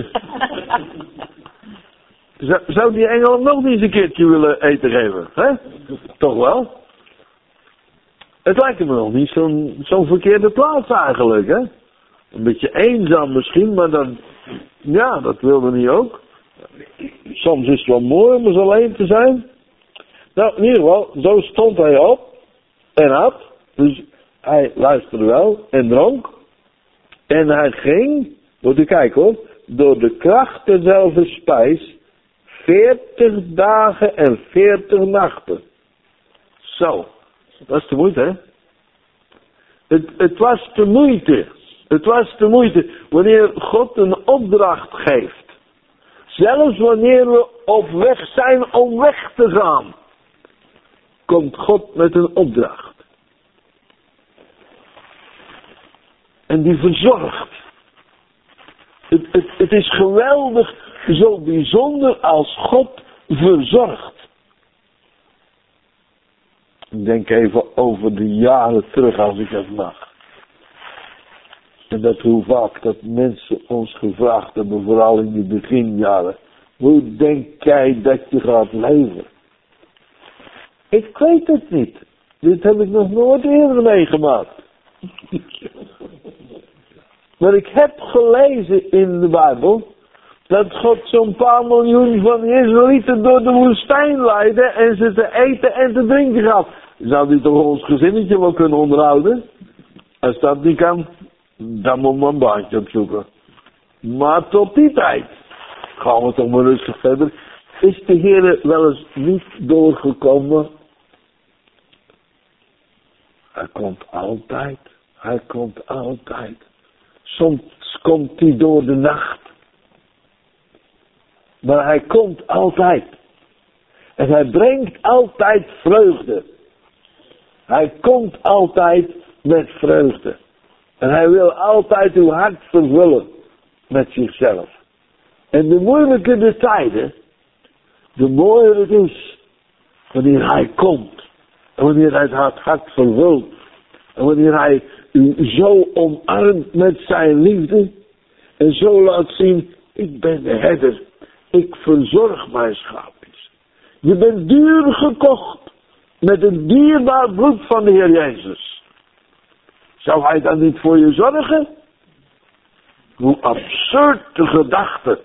Zou die engel hem nog niet eens een keertje willen eten geven? Hè? Toch wel? Het lijkt me nog niet zo'n verkeerde plaats eigenlijk, hè? Een beetje eenzaam misschien, maar dan... Ja, dat wilde niet ook. Soms is het wel mooi om eens alleen te zijn. Nou, in ieder geval, zo stond hij op en at. Dus hij luisterde wel en dronk. En hij ging, moet u kijken hoor, door de kracht derzelfde spijs 40 dagen en 40 nachten. Zo, dat is de moeite, hè? Het was de moeite. Het was de moeite wanneer God een opdracht geeft. Zelfs wanneer we op weg zijn om weg te gaan, komt God met een opdracht. En die verzorgt. Het is geweldig, zo bijzonder als God verzorgt. Ik denk even over de jaren terug als ik het mag. En dat hoe vaak dat mensen ons gevraagd hebben, vooral in de beginjaren. Hoe denk jij dat je gaat leven? Ik weet het niet. Dit heb ik nog nooit eerder meegemaakt. Maar ik heb gelezen in de Bijbel dat God zo'n paar miljoen van de Israëlieten door de woestijn leidde en ze te eten en te drinken gaf. Zou die toch ons gezinnetje wel kunnen onderhouden? Als dat niet kan, dan moet men een baantje opzoeken. Maar tot die tijd gaan we toch maar rustig verder. Is de Heer wel eens niet doorgekomen? Hij komt altijd. Hij komt altijd. komt hij door de nacht. Maar hij komt altijd. En hij brengt altijd vreugde. Hij komt altijd met vreugde. En hij wil altijd uw hart vervullen met zichzelf. En de moeilijke tijden, de mooier het is wanneer hij komt. En wanneer hij het hart vervult. En wanneer hij u zo omarmt met zijn liefde. En zo laat zien, ik ben de herder. Ik verzorg mijn schaapjes. Je bent duur gekocht. Met een dierbaar bloed van de Heer Jezus. Zou hij dan niet voor je zorgen? Hoe absurd de gedachte.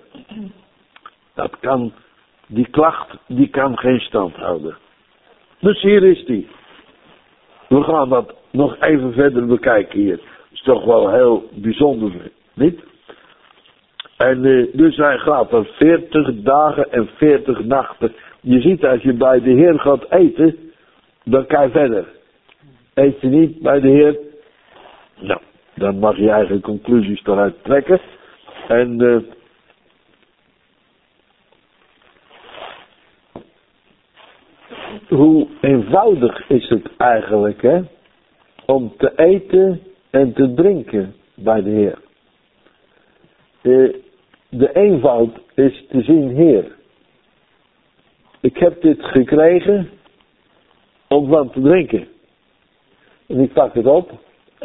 Die klacht, die kan geen stand houden. Dus hier is die. We gaan dat nog even verder bekijken hier. Dat is toch wel heel bijzonder, niet? En dus hij gaat dan 40 dagen en 40 nachten. Je ziet, als je bij de Heer gaat eten, dan kan je verder. Eet je niet bij de Heer, nou, dan mag je eigen conclusies eruit trekken. En hoe eenvoudig is het eigenlijk, hè? Om te eten en te drinken bij de Heer. De eenvoud is te zien, Heer. Ik heb dit gekregen om van te drinken. En ik pak het op.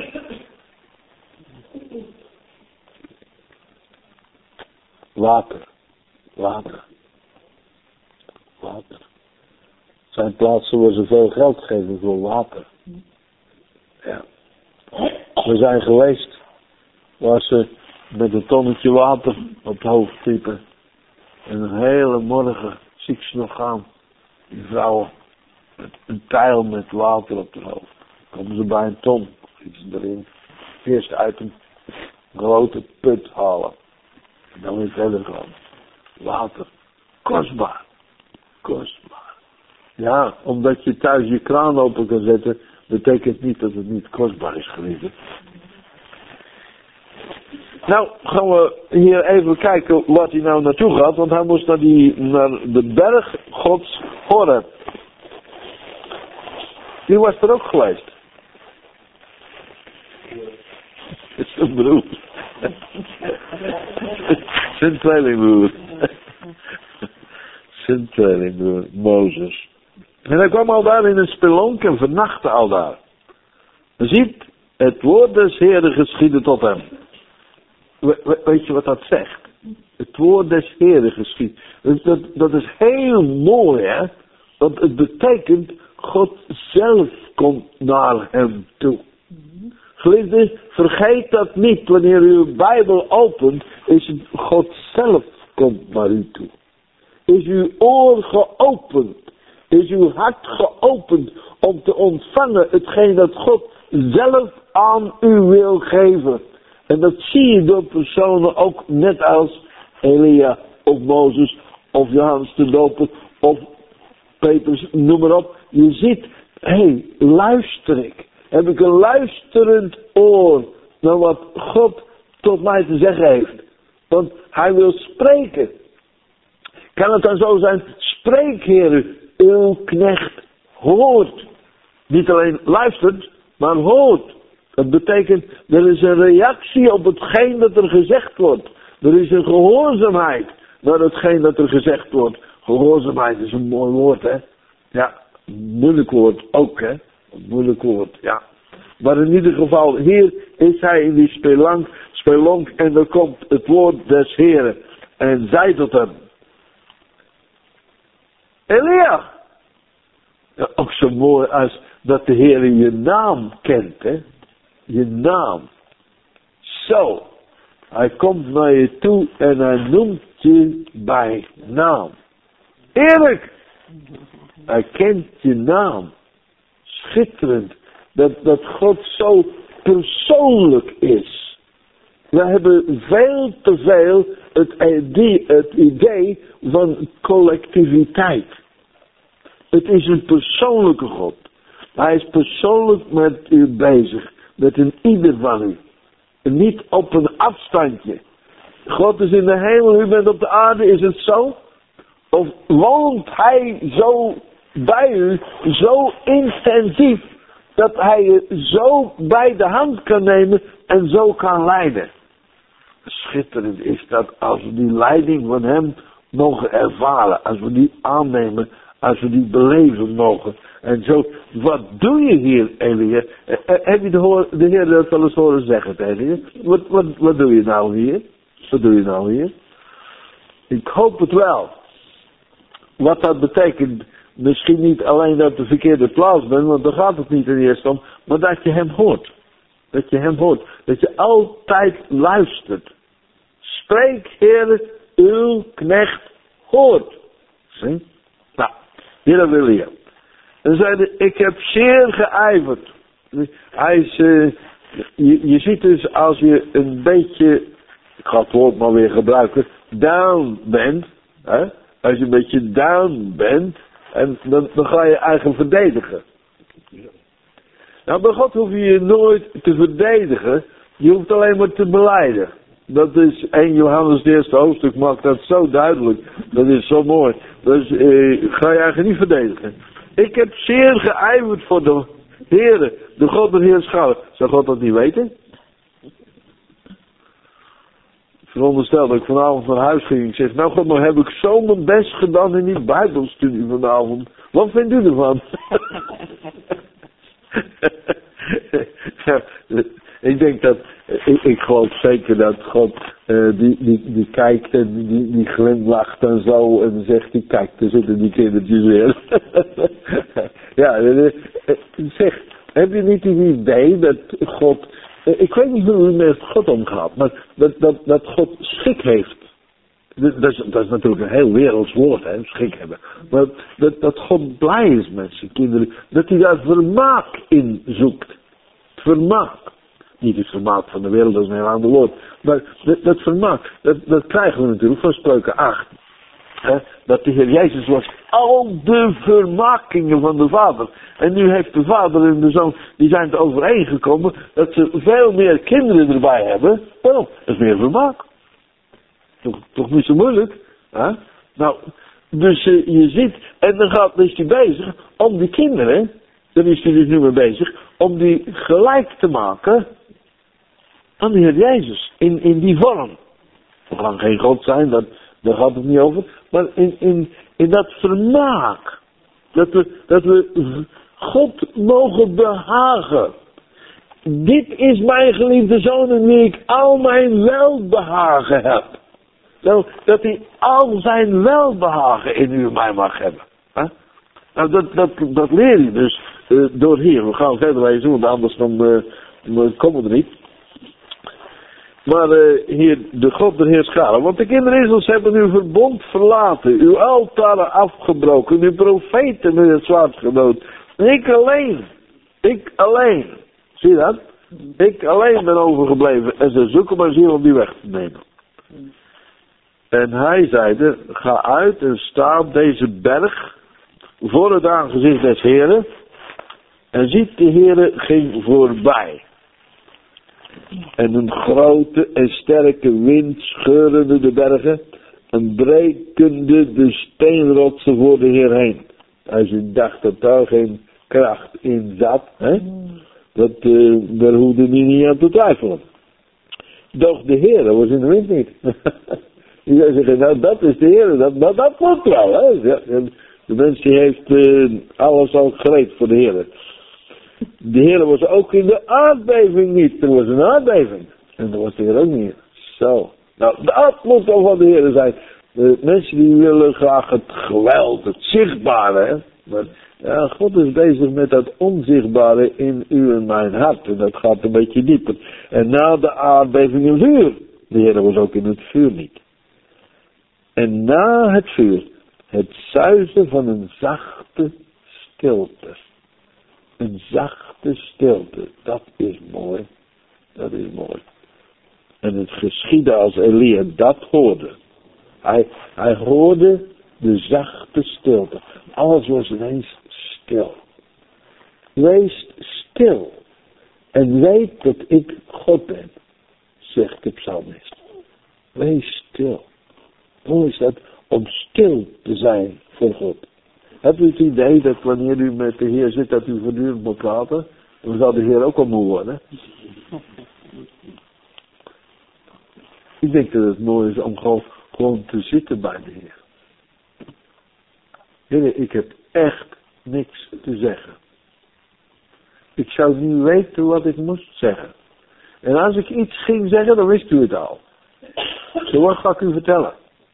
Water. Water. Water. Er zijn plaatsen waar ze veel geld geven voor water. Ja. We zijn geweest waar ze met een tonnetje water op het hoofd typen. En een hele morgen zie ik ze nog gaan. Die vrouwen met een tijl met water op het hoofd. Komen ze bij een ton. Iets erin. Eerst uit een grote put halen. En dan weer verder gaan. Water. Kostbaar. Kostbaar. Ja, omdat je thuis je kraan open kan zetten, betekent niet dat het niet kostbaar is, geliefde. Nou, gaan we hier even kijken wat hij nou naartoe gaat, want hij moest naar de berg Gods Horeb. Die was er ook geweest. Het is een broer. Zijn tweelingbroer. Zijn tweelingbroer, Mozes. En hij kwam al daar in een spelonk en vernachtte al daar. Je ziet, het woord des Heeren geschiedde tot hem. Weet je wat dat zegt? Het woord des Heeren geschiet. Dat is heel mooi, hè? Want het betekent, God zelf komt naar hem toe. Geliefde, vergeet dat niet. Wanneer u uw Bijbel opent, is het God zelf komt naar u toe. Is uw oor geopend? Is uw hart geopend om te ontvangen hetgeen dat God zelf aan u wil geven? En dat zie je door personen ook net als Elia of Mozes of Johannes de Doper of Petrus, noem maar op. Je ziet, luister ik. Heb ik een luisterend oor naar wat God tot mij te zeggen heeft. Want hij wil spreken. Kan het dan zo zijn, spreek Heer, uw knecht hoort. Niet alleen luistert, maar hoort. Dat betekent, er is een reactie op hetgeen dat er gezegd wordt. Er is een gehoorzaamheid naar hetgeen dat er gezegd wordt. Gehoorzaamheid is een mooi woord, hè. Ja, moeilijk woord ook, hè. Een moeilijk woord, ja. Maar in ieder geval, hier is hij in die spelonk en er komt het woord des Heren. En zei tot hem: Elia! Ja, ook zo mooi als dat de Heer je naam kent, hè. Je naam. Zo. Hij komt naar je toe en hij noemt je bij naam. Eerlijk. Hij kent je naam. Schitterend. Dat God zo persoonlijk is. We hebben veel te veel het idee van collectiviteit. Het is een persoonlijke God. Hij is persoonlijk met u bezig. Met een ieder van u. niet op een afstandje. God is in de hemel, u bent op de aarde, is het zo? Of woont hij zo bij u, zo intensief, dat hij je zo bij de hand kan nemen en zo kan leiden? Schitterend is dat als we die leiding van hem mogen ervaren, als we die aannemen, als we die beleven mogen. En zo, wat doe je hier, Elia? Heb je de Heer dat wel eens horen zeggen tegen je? Wat doe je nou hier? Wat doe je nou hier? Ik hoop het wel. Wat dat betekent, misschien niet alleen dat de verkeerde plaats bent, want daar gaat het niet in eerste om, maar dat je hem hoort. Dat je hem hoort. Dat je altijd luistert. Spreek, Heer, uw knecht hoort. Zie? Nou, hier dan wil je. En zeiden, ik heb zeer geijverd. Hij is, je ziet dus als je een beetje, ik ga het woord maar weer gebruiken, down bent. Hè? Als je een beetje down bent, en dan ga je eigen verdedigen. Nou, bij God hoef je je nooit te verdedigen. Je hoeft alleen maar te belijden. Dat is 1 Johannes het eerste hoofdstuk maakt dat zo duidelijk. Dat is zo mooi. Dus ga je eigenlijk niet verdedigen. Ik heb zeer geijverd voor de Heere, de God der Heerscharen. Zou God dat niet weten? Veronderstel dat ik vanavond naar huis ging. Ik zeg, nou God, maar heb ik zo mijn best gedaan in die Bijbelstudie vanavond. Wat vindt u ervan? Ja, ik denk dat, ik geloof zeker dat God, die kijkt en die glimlacht en zo en zegt, die kijkt, er zitten die kindertjes weer. Ja, zeg, heb je niet het idee dat God, ik weet niet hoe u met God omgaat, maar dat God schik heeft. Dat is natuurlijk een heel werelds woord, hè, schik hebben. Maar dat God blij is met zijn kinderen. Dat hij daar vermaak in zoekt. Vermaak. Niet het vermaak van de wereld, dat is een heel ander woord. Maar dat vermaak, dat krijgen we natuurlijk van Spreuken 8. Hè, dat de Heer Jezus was al de vermakingen van de Vader. En nu heeft de Vader en de Zoon, die zijn er overeengekomen dat ze veel meer kinderen erbij hebben. Waarom? Dat is meer vermaak. Toch niet zo moeilijk. Hè? Nou, dus je ziet, en dan is hij bezig om die kinderen, dan is hij dus nu mee bezig, om die gelijk te maken aan de Heer Jezus. In die vorm. We gaan geen God zijn, daar gaat het niet over. Maar in dat vermaak. Dat we God mogen behagen. Dit is mijn geliefde Zoon in wie ik al mijn welbehagen heb. Nou, dat hij al zijn welbehagen in u en mij mag hebben. Hè? Nou, dat leer je dus door hier. We gaan verder lezen, want anders dan komen we er niet. Maar hier, de God der Heerscharen. Want de kinderen Israëls hebben uw verbond verlaten, uw altaren afgebroken, uw profeten met het zwaard gedood. Ik alleen. Zie je dat? Ik alleen ben overgebleven en ze zoeken mijn ziel om die weg te nemen. En hij zeide, ga uit en sta op deze berg voor het aangezicht des Heren. En ziet, de Heere ging voorbij. En een grote en sterke wind scheurde de bergen en brekende de steenrotsen voor de Heer heen. Als je dacht dat daar geen kracht in zat, hè? Daar hoefde hij niet aan te twijfelen. Doch de Heere was in de wind niet. Je zou zeggen, nou dat is de Heer, dat moet wel. Hè? De mens die heeft alles al gereed voor de Heer. De Heer was ook in de aardbeving niet. Er was een aardbeving. En dat was de Heer ook niet. Zo. Nou, dat moet wel van de Heer zijn. Mensen die willen graag het geweld, het zichtbare. Hè? Maar ja, God is bezig met dat onzichtbare in u en mijn hart. En dat gaat een beetje dieper. En na de aardbeving een vuur. De Heer was ook in het vuur niet. En na het vuur, het zuizen van een zachte stilte. Een zachte stilte, dat is mooi. Dat is mooi. En het geschiedde als Elia dat hoorde. Hij hoorde de zachte stilte. Alles was ineens stil. Wees stil. En weet dat ik God ben. zegt de psalmist. Wees stil. Hoe is dat om stil te zijn voor God? Hebt u het idee dat wanneer u met de Heer zit, dat u voortdurend moet praten? Dan zal de Heer ook al moe worden. Ik denk dat het mooi is om gewoon te zitten bij de Heer. Heer, ik heb echt niks te zeggen. Ik zou niet weten wat ik moest zeggen. En als ik iets ging zeggen, dan wist u het al. Zo wat ga ik u vertellen.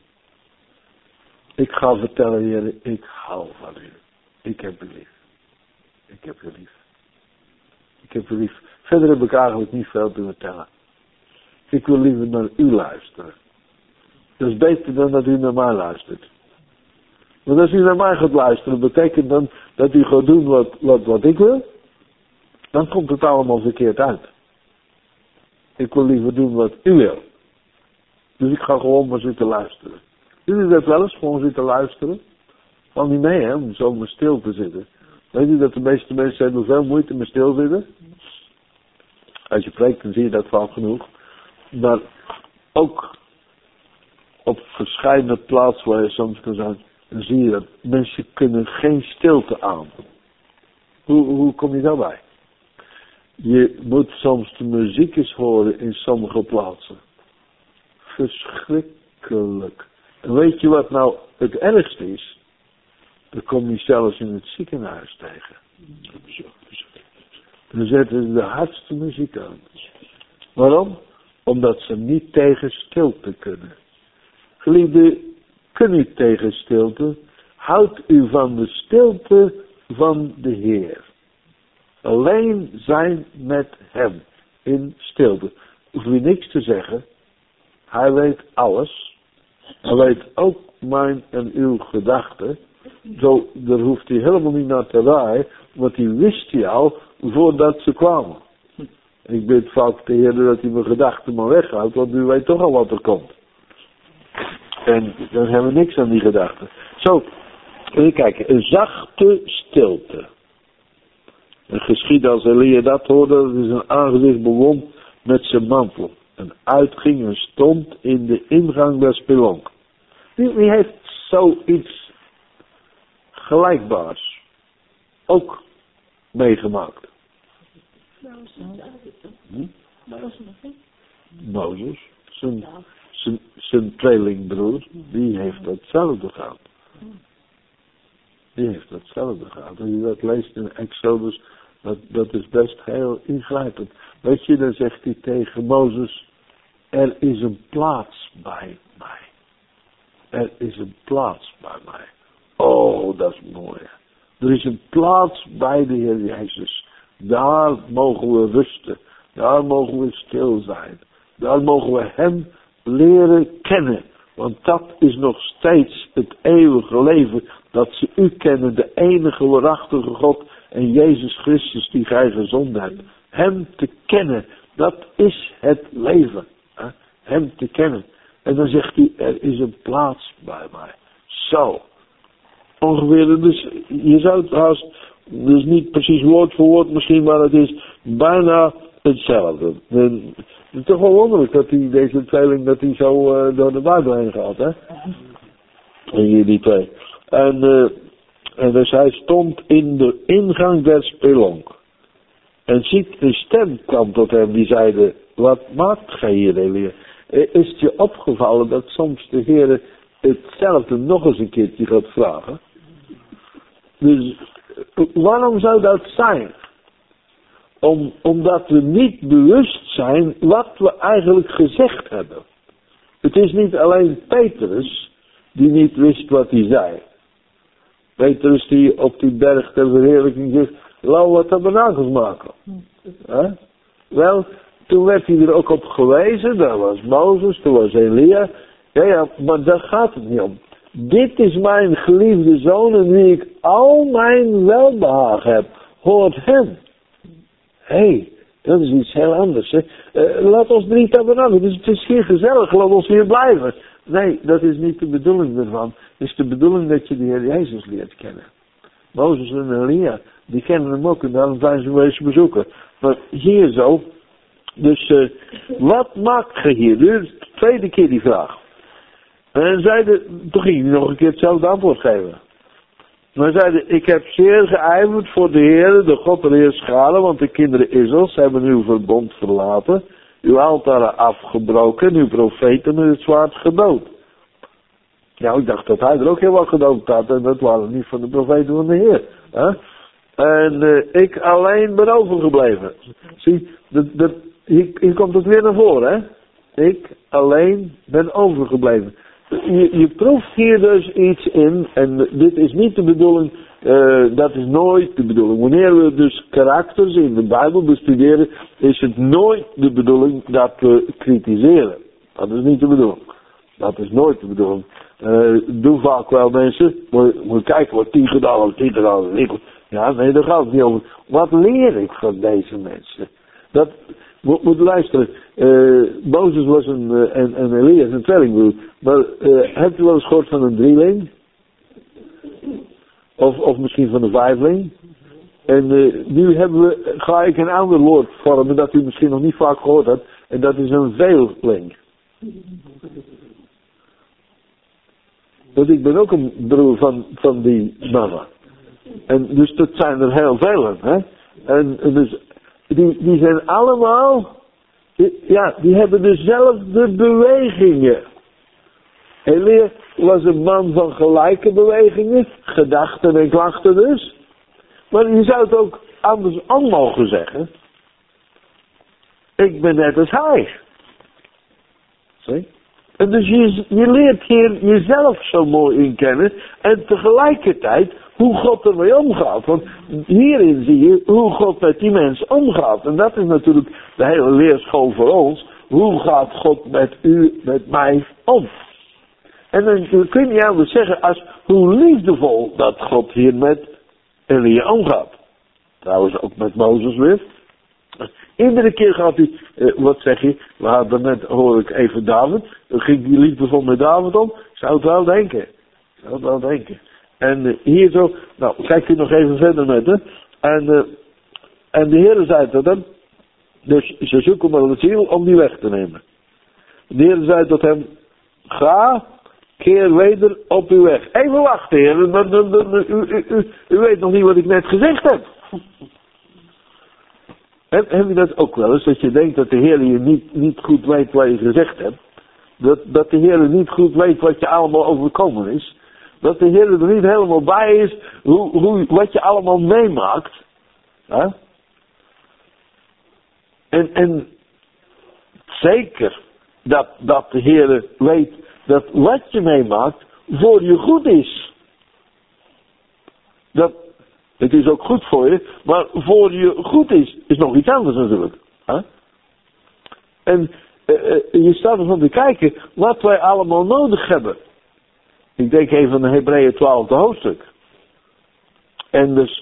Ik ga vertellen, Heer, ik hou van u. Ik heb u lief. Ik heb u lief. Ik heb u lief. Verder heb ik eigenlijk niet veel te vertellen. Ik wil liever naar u luisteren. Dat is beter dan dat u naar mij luistert. Want als u naar mij gaat luisteren, betekent dan dat u gaat doen wat ik wil. Dan komt het allemaal verkeerd uit. Ik wil liever doen wat u wil. Dus ik ga gewoon maar zitten luisteren. Doet u dat wel eens, gewoon zitten luisteren? Val niet mee, hè, om zo maar stil te zitten. Weet u dat de meeste mensen hebben veel moeite met stilzitten? Als je preekt, dan zie je dat wel genoeg. Maar ook op verschillende plaatsen waar je soms kan zijn, dan zie je dat mensen kunnen geen stilte aan. Hoe kom je daarbij? Je moet soms de muziek eens horen in sommige plaatsen. Verschrikkelijk. En weet je wat nou het ergste is? Dan kom je zelfs in het ziekenhuis tegen. Dan zetten ze de hardste muziek aan. Waarom? Omdat ze niet tegen stilte kunnen. Geliefde, kun u tegen stilte? Houd u van de stilte van de Heer. Alleen zijn met hem. In stilte. Hoef je niks te zeggen. Hij weet alles. Hij weet ook mijn en uw gedachten. Zo, daar hoeft hij helemaal niet naar te raaien. Want die wist hij al voordat ze kwamen. Ik bid vaak de Heer dat hij mijn gedachten maar weghoudt. Want u weet toch al wat er komt. En dan hebben we niks aan die gedachten. Zo, even kijken. Een zachte stilte. En geschiedde als Elia dat hoorde, dat hij zijn aangezicht bewond met zijn mantel. En uitging en stond in de ingang der spelonk. Wie heeft zoiets gelijkbaars ook meegemaakt? Mozes, zijn tweelingbroer, die heeft datzelfde gehad. Die heeft datzelfde gehad. Als je dat leest in Exodus, dat is best heel ingrijpend. Weet je, dan zegt hij tegen Mozes, er is een plaats bij mij. Er is een plaats bij mij. Oh, dat is mooi. Er is een plaats bij de Heer Jezus. Daar mogen we rusten. Daar mogen we stil zijn. Daar mogen we hem leren kennen. Want dat is nog steeds het eeuwige leven. Dat ze u kennen, de enige waarachtige God en Jezus Christus die gij gezonden hebt. Hem te kennen, dat is het leven. Hem te kennen. En dan zegt hij, er is een plaats bij mij. Zo. Ongeveer, dus je zou het haast, dus niet precies woord voor woord misschien, maar het is bijna hetzelfde. En, het is toch wel wonderlijk dat deze tweeling, dat hij zo door de Bijbel heen gaat, hè? En jullie twee. En dus hij stond in de ingang der spelonk. En ziet, een stem kwam tot hem die zeide, wat maakt gij hier, Elia? Is het je opgevallen dat soms de Heer hetzelfde nog eens een keertje gaat vragen? Dus waarom zou dat zijn? Omdat we niet bewust zijn wat we eigenlijk gezegd hebben. Het is niet alleen Petrus die niet wist wat hij zei. Petrus die op die berg ter verheerlijking zegt, laten we tabernakels maken. Wel, toen werd hij er ook op gewezen, daar was Mozes, toen was Elia. Ja, maar daar gaat het niet om. Dit is mijn geliefde zoon in wie ik al mijn welbehagen heb. Hoort hem. Hé, dat is iets heel anders. Hè? Laat ons niet tabernakelen. Dus het is hier gezellig, laat ons hier blijven. Nee, dat is niet de bedoeling ervan. Het is de bedoeling dat je de Heer Jezus leert kennen. Mozes en Elia, die kennen hem ook en daarom zijn ze wezen bezoeken. Maar hier zo, Dus wat maakt je hier? Dus de tweede keer die vraag. En toen ging hij nog een keer hetzelfde antwoord geven. Maar hij zei, ik heb zeer geijverd voor de Heer, de God der Heerscharen, want de kinderen Israëls hebben uw verbond verlaten, uw altaren afgebroken, uw profeten met het zwaard gedood. Ja, ik dacht dat hij er ook heel wat gedood had, en dat waren niet van de profeten van de Heer. Hè? En ik alleen ben overgebleven. Zie, hier komt het weer naar voren, hè. Ik alleen ben overgebleven. Je proeft hier dus iets in, en dit is niet de bedoeling, dat is nooit de bedoeling. Wanneer we dus karakters in de Bijbel bestuderen, is het nooit de bedoeling dat we kritiseren. Dat is niet de bedoeling. Dat is nooit de bedoeling. Doe vaak wel mensen, moet kijken wat die gedaan. Ja, nee, daar gaat het niet over. Wat leer ik van deze mensen? Dat moet luisteren. Mozes was en Elias een tweelingbroer. Maar hebt u wel eens gehoord van een drieling? Of misschien van een vijfling? En nu ga ik een ander woord vormen dat u misschien nog niet vaak gehoord hebt. En dat is een veelling. Want ik ben ook een broer van die mannen. En dus dat zijn er heel veel, hè. En dus die zijn allemaal, ja, die hebben dezelfde bewegingen. Elia was een man van gelijke bewegingen, gedachten en klachten dus. Maar je zou het ook andersom mogen zeggen. Ik ben net als hij. Zie? En dus je leert hier jezelf zo mooi in kennen. En tegelijkertijd hoe God ermee omgaat. Want hierin zie je hoe God met die mensen omgaat. En dat is natuurlijk de hele leerschool voor ons. Hoe gaat God met u, met mij om? En dan kun je niet anders zeggen als hoe liefdevol dat God hier met Elia omgaat. Trouwens ook met Mozes weer. Iedere keer gaat hij, wat zeg je, we hadden net, hoor ik even David, ging hij liefdevol met David om? Zou het wel denken. En hier zo, nou, kijk u nog even verder met hè. En de Heer zei tot hem, dus ze zoeken maar het ziel om die weg te nemen. De Heer zei tot hem, ga, keer weder op uw weg. Even wachten, Heer, u weet nog niet wat ik net gezegd heb. Heb je dat ook wel eens, dat je denkt dat de Heer je niet goed weet wat je gezegd hebt? Dat de Heer niet goed weet wat je allemaal overkomen is? Dat de Heer er niet helemaal bij is wat je allemaal meemaakt? Huh? En zeker dat de Heer weet dat wat je meemaakt voor je goed is. Het is ook goed voor je, maar voor je goed is nog iets anders natuurlijk. Huh? En je staat ervan te kijken wat wij allemaal nodig hebben. Ik denk even aan de Hebreeën 12e hoofdstuk. En er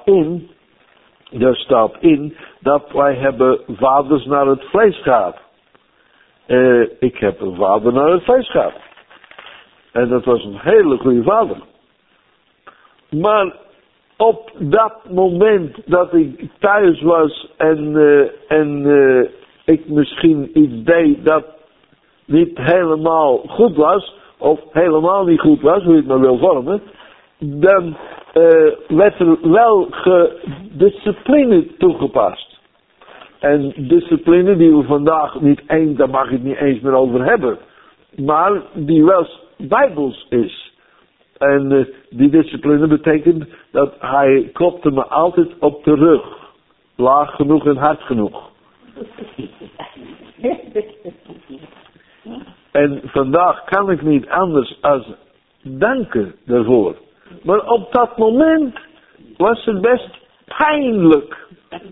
staat in dat wij hebben vaders naar het vlees gehad. Ik heb een vader naar het vlees gehad. En dat was een hele goede vader. Maar op dat moment dat ik thuis was en ik misschien iets deed dat niet helemaal goed was, of helemaal niet goed was, hoe je het maar wil vormen, dan werd er wel discipline toegepast. En discipline die we vandaag daar mag ik het niet eens meer over hebben, maar die wel bijbels is. En die discipline betekent dat hij klopte me altijd op de rug. Laag genoeg en hard genoeg. En vandaag kan ik niet anders als danken daarvoor. Maar op dat moment was het best pijnlijk.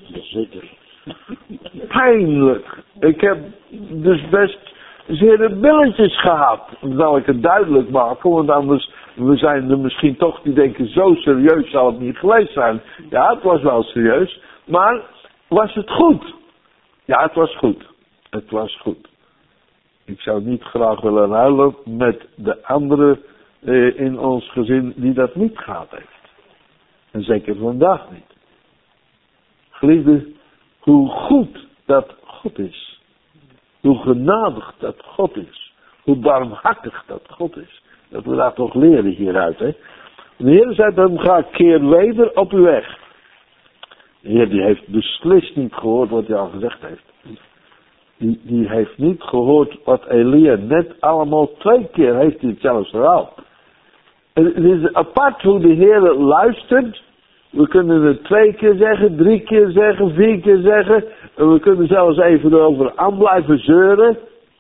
Pijnlijk. Ik heb dus best zere billetjes gehad. Zal ik het duidelijk maken, want anders we zijn er misschien toch die denken zo serieus zal het niet geweest zijn. Ja, het was wel serieus. Maar was het goed? Ja, het was goed. Het was goed. Ik zou niet graag willen ruilen met de anderen in ons gezin die dat niet gehad heeft. En zeker vandaag niet. Geliefde, hoe goed dat God is. Hoe genadig dat God is. Hoe barmhartig dat God is. Dat we dat toch leren hieruit. Hè? De Heer zei dan, ga keer weder op uw weg. De Heer die heeft beslist niet gehoord wat hij al gezegd heeft. Die heeft niet gehoord wat Elia net allemaal 2 keer heeft hij het zelfs verhaald. Het is apart hoe de Heer luistert. We kunnen het 2 keer zeggen, 3 keer zeggen, 4 keer zeggen. En we kunnen zelfs even erover aan blijven zeuren.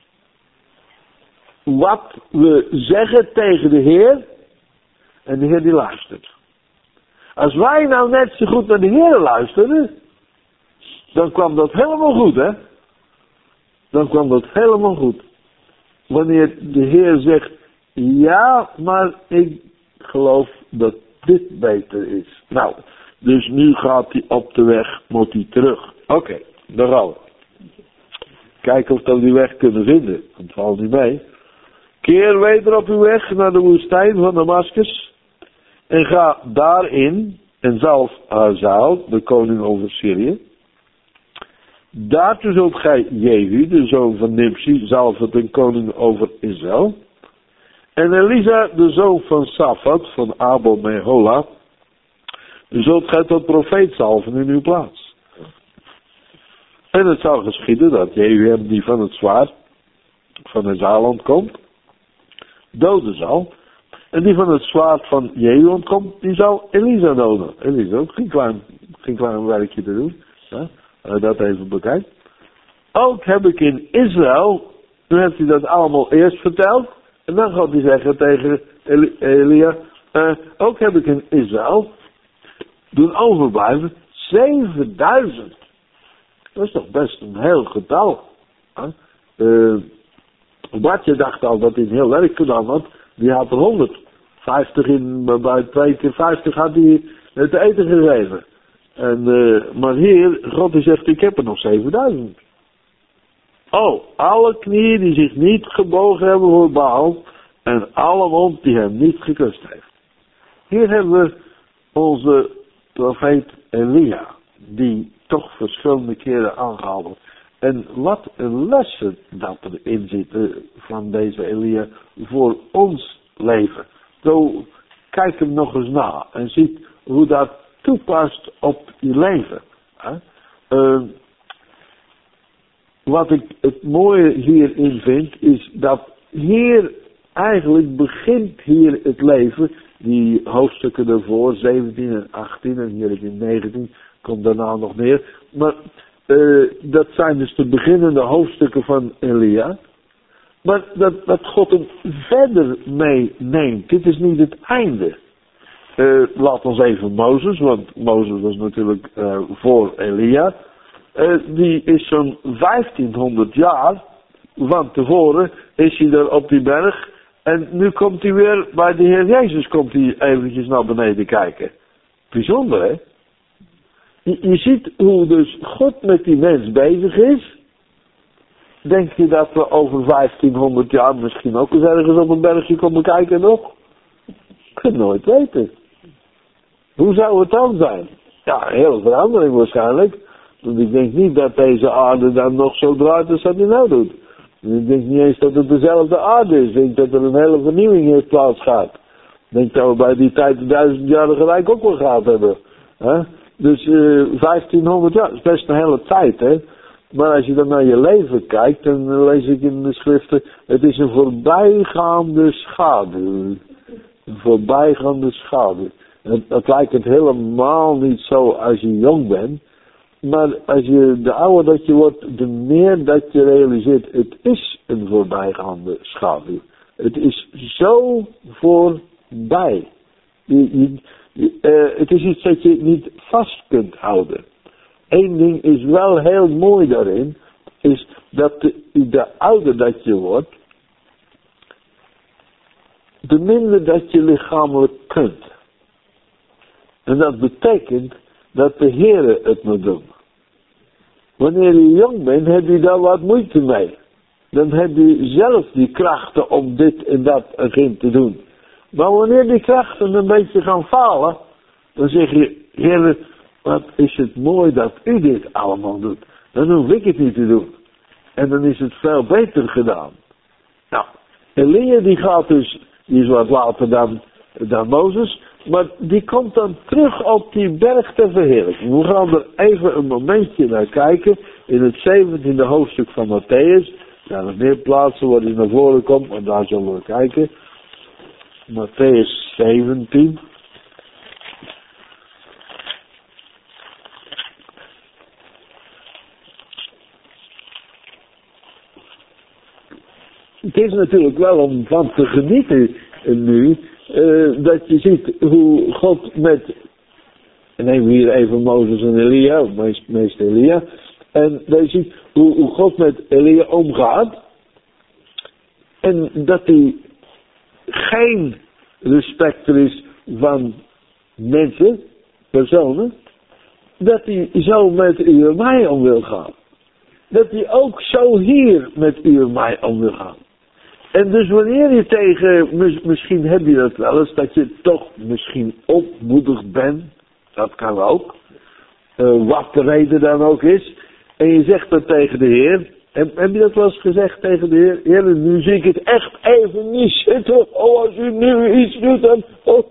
Wat we zeggen tegen de Heer. En de Heer die luistert. Als wij nou net zo goed naar de Heer luisteren. Dan kwam dat helemaal goed, hè. Dan kwam dat helemaal goed. Wanneer de Heer zegt. Ja, maar ik geloof dat dit beter is. Nou, dus nu gaat hij op de weg, moet hij terug. Oké, daar gaan we. Kijken of we die weg kunnen vinden. Dat valt niet mee. Keer weder op uw weg naar de woestijn van Damascus. En ga daarin, en zalf Hazael, de koning over Syrië. Daartoe zult gij Jehu, de zoon van Nimsi, zalven ten koning over Israël. En Elisa, de zoon van Safat, van Abel Mehola, zult gij tot profeet zalven in uw plaats. En het zal geschieden dat Jehu hem die van het zwaard van het Zaland komt, doden zal. En die van het zwaard van Jehu ontkomt, die zal Elisa doden. Elisa ook geen klein werkje te doen. Ja, dat even bekijkt. Ook heb ik in Israël, nu heeft hij dat allemaal eerst verteld. En dan gaat hij zeggen tegen Elia, ook heb ik in Israël doen overblijven 7000. Dat is toch best een heel getal. Bartje dacht al dat hij een heel werk gedaan had. Die had er 150 bij 2 keer 50 had hij het eten gegeven. Maar hier, God die zegt, ik heb er nog 7000. Oh, alle knieën die zich niet gebogen hebben voor Baal. En alle mond die hem niet gekust heeft. Hier hebben we onze profeet Elia. Die toch verschillende keren aangehaald wordt. En wat een lessen dat erin zit van deze Elia voor ons leven. Zo kijk hem nog eens na en ziet hoe dat toepast op je leven. Wat ik het mooie hierin vind is dat hier eigenlijk begint hier het leven. Die hoofdstukken ervoor, 17 en 18 en hier in 19, komt daarna nog meer. Maar dat zijn dus de beginnende hoofdstukken van Elia. Maar dat God hem verder meeneemt. Dit is niet het einde. Laat ons even Mozes, want Mozes was natuurlijk voor Elia. Die is zo'n 1500 jaar van tevoren is hij er op die berg. En nu komt hij weer bij de Heer Jezus, komt hij eventjes naar beneden kijken. Bijzonder, hè? Je ziet hoe dus God met die mens bezig is. Denk je dat we over 1500 jaar misschien ook eens ergens op een bergje komen kijken nog? Ik kan het nooit weten. Hoe zou het dan zijn? Ja, een hele verandering waarschijnlijk. Want ik denk niet dat deze aarde dan nog zo draait als dat hij nou doet. Ik denk niet eens dat het dezelfde aarde is. Ik denk dat er een hele vernieuwing heeft plaatsgehad. Ik denk dat we bij die tijd de 1000 jaar gelijk ook wel gehad hebben. Dus 1500 jaar is best een hele tijd, hè. Maar als je dan naar je leven kijkt, dan lees ik in de schriften, het is een voorbijgaande schaduw. Een voorbijgaande schaduw. Het lijkt het helemaal niet zo als je jong bent. Maar als je de ouder dat je wordt, de meer dat je realiseert, het is een voorbijgaande schaduw. Het is zo voorbij. Het is iets dat je niet vast kunt houden. Eén ding is wel heel mooi daarin, is dat de ouder dat je wordt, de minder dat je lichamelijk kunt. En dat betekent dat de Heere het moet doen. Wanneer je jong bent, heb je daar wat moeite mee. Dan heb je zelf die krachten om dit en dat erin te doen. Maar wanneer die krachten een beetje gaan falen, dan zeg je, Heere, wat is het mooi dat u dit allemaal doet. dan hoef ik het niet te doen. En dan is het veel beter gedaan. Nou, Elia die gaat dus, die is wat later dan Mozes, maar die komt dan terug op die berg ter verheerlijking. We gaan er even een momentje naar kijken in het 17e hoofdstuk van Matthäus. Er zijn nog meer plaatsen waar hij naar voren komt, maar daar zullen we kijken. Matthäus 17. Het is natuurlijk wel om van te genieten nu, dat je ziet hoe God met, en neem hier even Mozes en Elia, meest Elia, en dat je ziet hoe God met Elia omgaat, en dat hij geen respecter is van mensen, personen, dat hij zo met u en mij om wil gaan. Dat hij ook zo hier met u en mij om wil gaan. En dus wanneer je tegen, misschien heb je dat wel eens, dat je toch misschien ontmoedigd bent, dat kan ook, wat de reden dan ook is, en je zegt dat tegen de Heer, heb je dat wel eens gezegd tegen de Heer? Heer, nu zie ik het echt even niet zitten, als u nu iets doet, dan,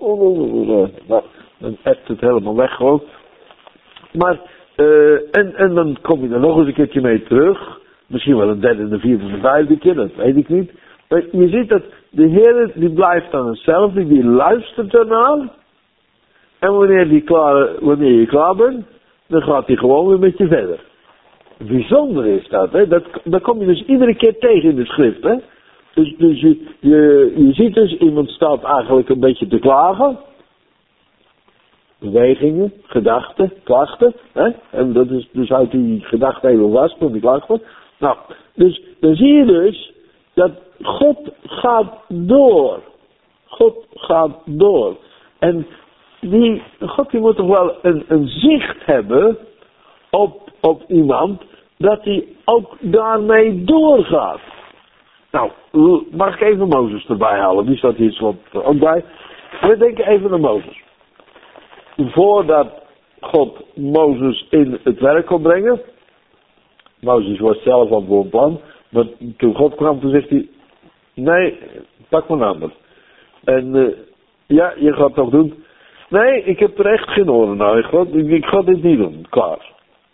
dan hebt het helemaal weg gewoon. Maar, en dan kom je er nog eens een keertje mee terug, misschien wel een derde, de vierde, de vijfde keer, dat weet ik niet. Maar je ziet dat de Heer, die blijft dan hetzelfde, die luistert ernaar. En wanneer je klaar bent, dan gaat hij gewoon weer met je verder. Bijzonder is dat, hè. Dat kom je dus iedere keer tegen in de schrift, hè. Dus je ziet dus, iemand staat eigenlijk een beetje te klagen. Bewegingen, gedachten, klachten, hè. En dat is dus uit die gedachte even was, van die klachten. Nou, dus dan zie je dus dat God gaat door. God gaat door. En God die moet toch wel een zicht hebben op iemand, dat hij ook daarmee doorgaat. Nou, mag ik even Mozes erbij halen? Die staat hier ook bij. We denken even aan Mozes. Voordat God Mozes in het werk kon brengen. Mozes was zelf al voor een plan. Maar toen God kwam, toen zegt hij, nee, pak maar een ander. En ja, je gaat het toch doen. Nee, ik heb er echt geen oren naar. Ik ga dit niet doen. Klaar.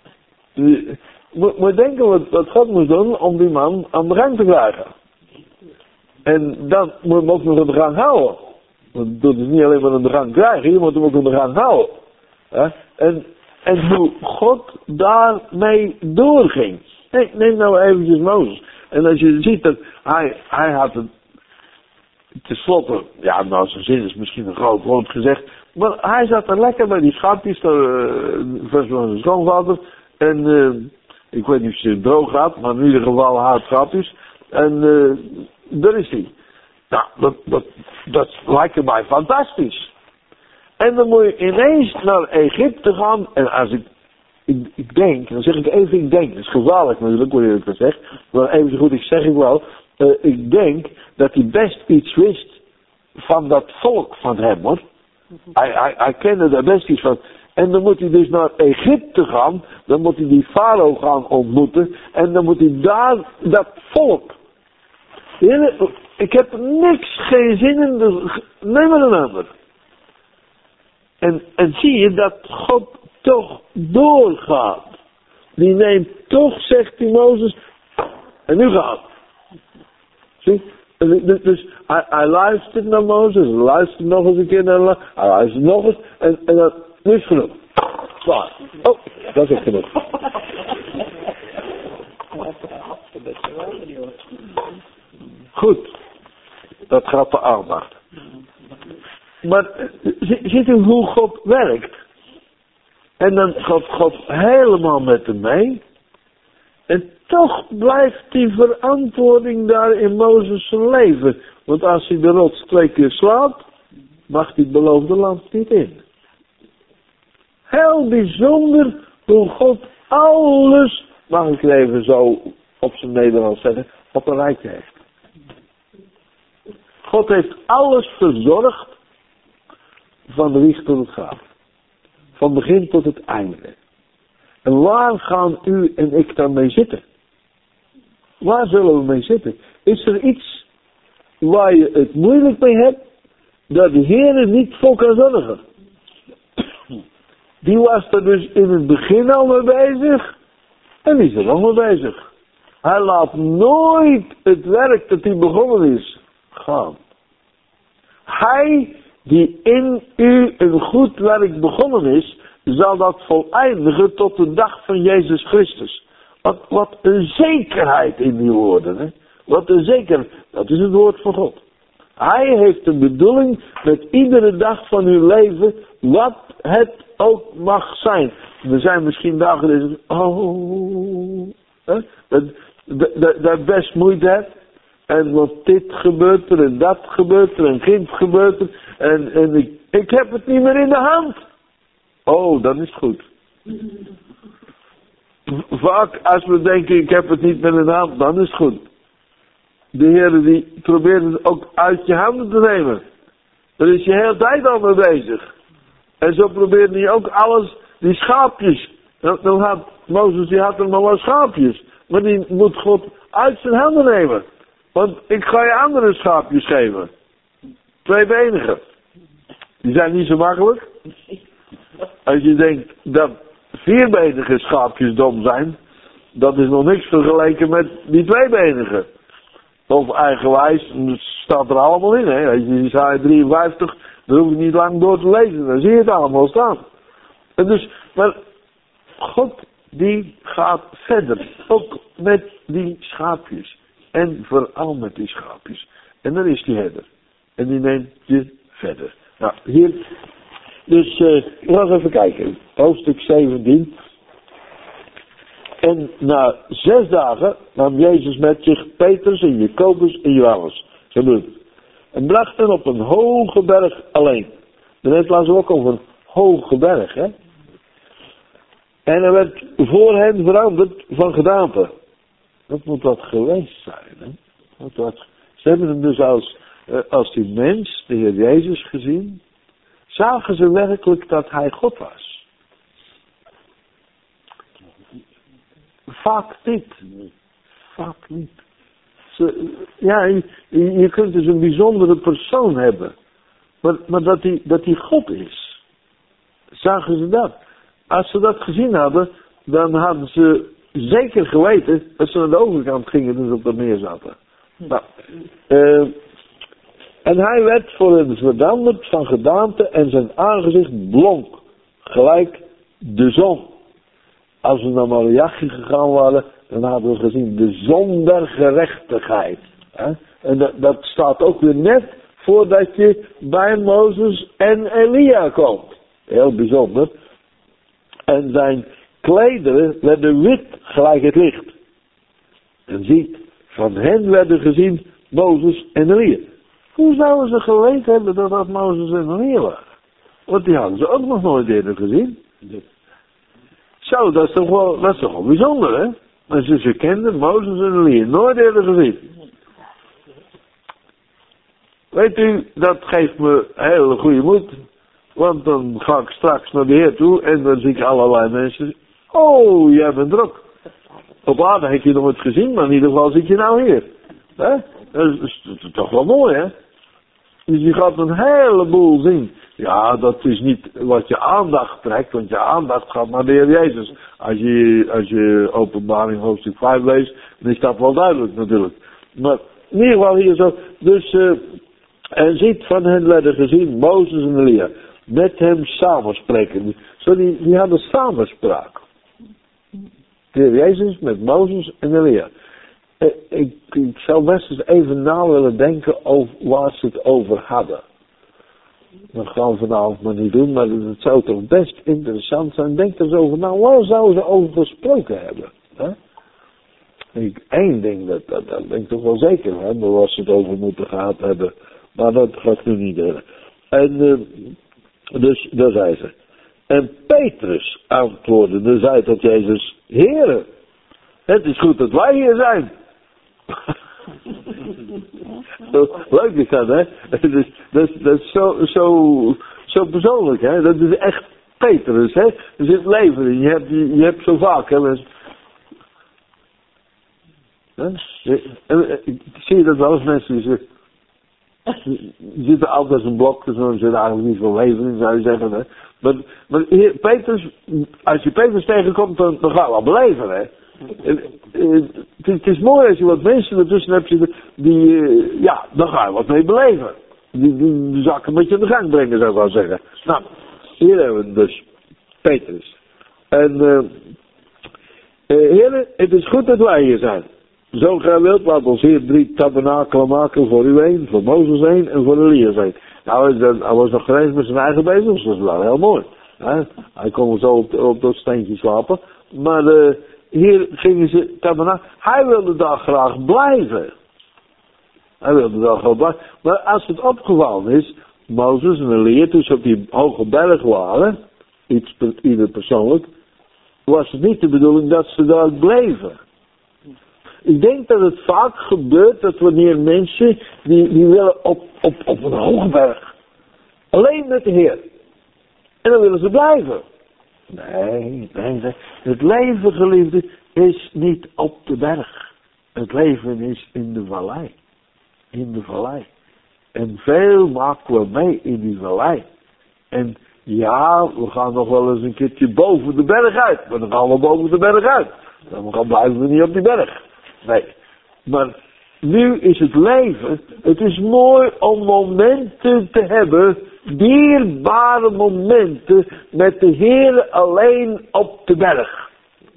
Moet denken wat God moest doen om die man aan de gang te krijgen. En dan moet je hem ook nog aan de gang houden. Want dat is niet alleen maar aan de gang krijgen, je moet hem ook aan de gang houden. En hoe God daarmee doorging. Neem nou eventjes Mozes. En als je ziet dat hij had het tenslotte, ja nou zijn zin is misschien een groot woord gezegd, maar hij zat er lekker bij die schaapjes, van zijn schoonvader. En ik weet niet of ze droog had, maar in ieder geval haar schaapjes. En daar is hij. Nou, dat lijkt mij fantastisch. En dan moet je ineens naar Egypte gaan. En als ik denk, dan zeg ik even ik denk. Dat is gevaarlijk natuurlijk, hoe je het gezegd. Maar even zo goed, ik zeg wel. Ik denk dat hij best iets wist van dat volk van hem, hoor. Hij kende daar best iets van. En dan moet hij dus naar Egypte gaan. Dan moet hij die farao gaan ontmoeten. En dan moet hij daar dat volk. Ik heb geen zin in. Neem maar een ander. En zie je dat God toch doorgaat. Die neemt toch, zegt die Mozes. En nu gaat. Zie? Dus hij luistert naar Mozes. Hij luistert nog eens een keer naar hij luistert nog eens. En dan, nu is genoeg. Klaar. Oh, dat is ook genoeg. Goed. Dat gaat de aandacht. Maar ziet u hoe God werkt? En dan gaat God helemaal met hem mee. En toch blijft die verantwoording daar in Mozes' leven. Want als hij de rots 2 keer slaat, mag hij het beloofde land niet in. Heel bijzonder hoe God alles, mag ik het even zo op zijn Nederlands zeggen, op een rijtje heeft. God heeft alles verzorgd van de wieg tot het graf. Van begin tot het einde. En waar gaan u en ik dan mee zitten? Waar zullen we mee zitten? Is er iets waar je het moeilijk mee hebt, dat de Heer er niet voor kan zorgen? Die was er dus in het begin al mee bezig, en die is er nog mee bezig. Hij laat nooit het werk dat hij begonnen is gaan. Hij die in u een goed werk begonnen is, zal dat voleindigen tot de dag van Jezus Christus. Wat een zekerheid in die woorden. Hè? Wat een zekerheid. Dat is het woord van God. Hij heeft een bedoeling met iedere dag van uw leven, wat het ook mag zijn. Er zijn misschien dagen dat je dat best moeite hebt. En wat dit gebeurt er en dat gebeurt er en kind gebeurt er. En ik heb het niet meer in de hand. Oh, dan is het goed. Vaak als we denken ik heb het niet meer in de hand, dan is het goed. De Heer die probeert het ook uit je handen te nemen. Daar is je de hele tijd al mee bezig. En zo probeert hij ook alles, die schaapjes. Dan had Mozes, die had er maar wat schaapjes. Maar die moet God uit zijn handen nemen. Want ik ga je andere schaapjes geven. Tweebenige. Die zijn niet zo makkelijk. Als je denkt dat vierbenige schaapjes dom zijn, dat is nog niks vergeleken met die tweebenige. Of eigenwijs, dat staat er allemaal in. Hè? Als je Isaiah 53, daar hoef je niet lang door te lezen. Dan zie je het allemaal staan. En dus, maar God die gaat verder. Ook met die schaapjes. En vooral met die schaapjes. En dan is die herder. En die neemt je verder. Nou, hier. Dus, laten we even kijken. Hoofdstuk 17. En na 6 dagen nam Jezus met zich Petrus en Jacobus en Johannes. Zijn broeder. En bracht hen op een hoge berg alleen. Dan laten we ook over een hoge berg, hè. En hij werd voor hen veranderd van gedaante. Dat moet wat geweest zijn, hè. Ze hebben hem dus als die mens, de Heer Jezus, gezien. Zagen ze werkelijk dat hij God was? Vaak niet. Vaak niet. Je kunt dus een bijzondere persoon hebben. Maar dat hij God is. Zagen ze dat? Als ze dat gezien hadden, dan hadden ze zeker geweten dat ze naar de overkant gingen dus op dat meer zaten. Nou, en hij werd voor hen veranderd van gedaante en zijn aangezicht blonk, gelijk de zon. Als we naar Malachi gegaan waren, dan hadden we gezien de zon der gerechtigheid. Hè? En dat staat ook weer net voordat je bij Mozes en Elia komt. Heel bijzonder. En zijn klederen werden wit gelijk het licht. En ziet, van hen werden gezien Mozes en Elia. Hoe zouden ze geweten hebben dat dat Mozes en Elia waren? Want die hadden ze ook nog nooit eerder gezien. Zo, dat is toch wel bijzonder, hè? Maar ze kenden Mozes en Elia nooit eerder gezien. Weet u, dat geeft me hele goede moed. Want dan ga ik straks naar de Heer toe en dan zie ik allerlei mensen. Oh, jij bent er ook. Op aarde heb je nog het gezien, maar in ieder geval zit je nou hier. Hè? Dat is toch wel mooi, hè? Dus je gaat een heleboel zien. Ja, dat is niet wat je aandacht trekt, want je aandacht gaat naar de Heer Jezus. Als je Openbaring hoofdstuk 5 leest, dan is dat wel duidelijk natuurlijk. Maar in ieder geval hier zo. Dus, en ziet van hen werden gezien Mozes en Elia. Met hem samenspreken. Zo die hadden samenspraak. De Heer Jezus met Mozes en Elia. Ik zou best eens even na willen denken over waar ze het over hadden. Dat gaan we vanavond maar niet doen, maar het zou toch best interessant zijn. Denk er eens over na, waar zouden ze over gesproken hebben? Hè? Eén ding, dat denk ik toch wel zeker hebben, waar ze het over moeten gehad hebben. Maar dat gaat nu niet doen. En dus, daar zei ze. En Petrus antwoordde, zei tot Jezus, Heere, het is goed dat wij hier zijn. Leuk is dat, hè? Dat is zo persoonlijk, hè? Dat is echt Petrus, hè. Er zit leven in. Je hebt zo vaak, hè. Zie je dat wel eens mensen die zitten altijd als een blok, dus er zit eigenlijk niet veel leven in, zou je zeggen, hè. Maar hier, Petrus, als je Petrus tegenkomt, dan ga je wel beleven, hè. Het is mooi als je wat mensen ertussen hebt zitten, dan ga je wat mee beleven. Die zakken met je aan de gang brengen, zou ik wel zeggen. Nou, hier hebben we dus Petrus. En, heren, het is goed dat wij hier zijn. Zo gij wilt, laat ons hier 3 tabernakelen maken voor u heen, voor Mozes heen en voor Elias heen. Nou, hij was nog geen eens met zijn eigen bezig, dus dat is wel heel mooi. Hij kon zo op dat steentje slapen. Maar hier gingen ze tabernakelen. Hij wilde daar graag blijven. Maar als het opgevallen is, Mozes en Elias, toen ze op die hoge berg waren, ieder persoonlijk, was het niet de bedoeling dat ze daar bleven. Ik denk dat het vaak gebeurt dat wanneer mensen die willen op een hoge berg, alleen met de Heer, en dan willen ze blijven. Nee, het leven, geliefde, is niet op de berg. Het leven is in de vallei. In de vallei. En veel maken we mee in die vallei. En ja, we gaan nog wel eens een keertje boven de berg uit. Maar dan gaan we boven de berg uit. Dan blijven we niet op die berg. Nee. Maar nu is het leven. Het is mooi om momenten te hebben. Dierbare momenten met de Heer alleen op de berg.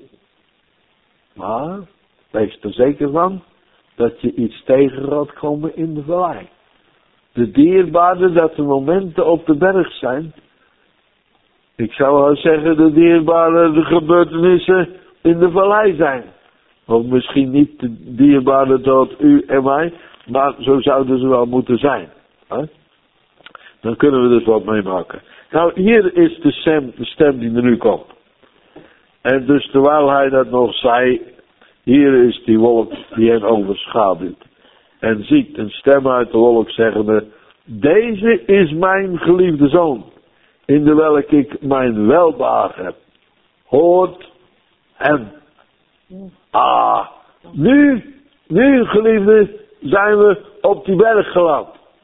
Maar wees er zeker van dat je iets tegen gaat komen in de vallei. De dierbare dat de momenten op de berg zijn. Ik zou wel zeggen de dierbare gebeurtenissen in de vallei zijn. Of misschien niet de dierbare tot u en mij, maar zo zouden ze wel moeten zijn. Hè? Dan kunnen we dus wat meemaken. Nou, hier is de stem die er nu komt. En dus terwijl hij dat nog zei, hier is die wolk die hen overschaduwt. En ziet een stem uit de wolk zeggende, deze is mijn geliefde zoon, in de welk ik mijn welbehagen heb. Hoort hem. Nu geliefde, zijn we op die berg geland.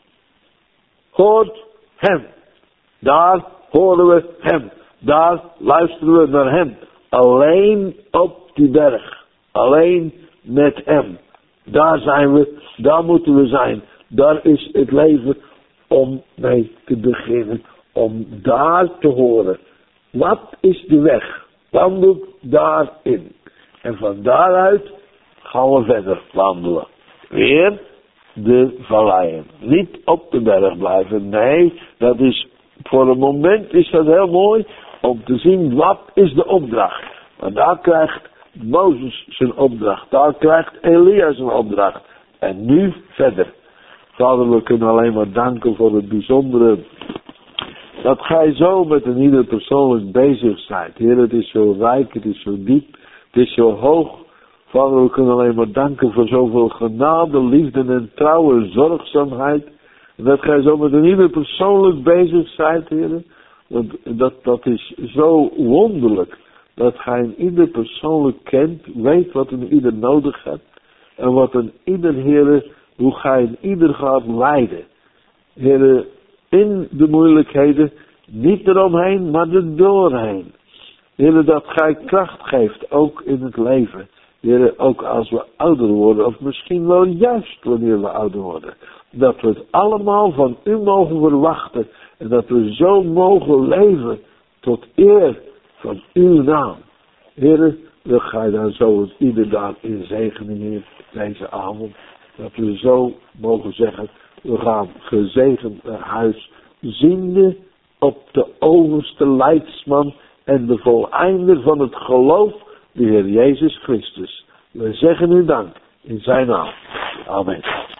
Hoort hem. Daar horen we hem. Daar luisteren we naar hem. Alleen op die berg. Alleen met hem. Daar zijn we. Daar moeten we zijn. Daar is het leven om mee te beginnen. Om daar te horen. Wat is de weg? Wandel daarin. En van daaruit gaan we verder wandelen. Weer de valleien. Niet op de berg blijven. Nee, dat is voor een moment is dat heel mooi om te zien wat is de opdracht. Maar daar krijgt Mozes zijn opdracht. Daar krijgt Elia zijn opdracht. En nu verder. Vader, we kunnen alleen maar danken voor het bijzondere dat gij zo met een ieder persoonlijk bezig bent. Heer, het is zo rijk, het is zo diep, het is zo hoog. Vader, we kunnen alleen maar danken voor zoveel genade, liefde en trouw en zorgzaamheid. En dat gij zo met een ieder persoonlijk bezig bent, Heer. Want dat is zo wonderlijk. Dat gij een ieder persoonlijk kent, weet wat een ieder nodig hebt. En wat een ieder, Heer, hoe gij een ieder gaat leiden. Heer, in de moeilijkheden, niet eromheen, maar er doorheen. Heer, dat gij kracht geeft, ook in het leven. Heer, ook als we ouder worden, of misschien wel juist wanneer we ouder worden. Dat we het allemaal van u mogen verwachten. En dat we zo mogen leven tot eer van uw naam. Heer, wil gij dan zo het ieder daar in zegenen, Heer, deze avond. Dat we zo mogen zeggen, we gaan gezegend naar huis, ziende op de overste leidsman en de voleinder van het geloof, de Heer Jezus Christus. We zeggen u dank in zijn naam. Amen.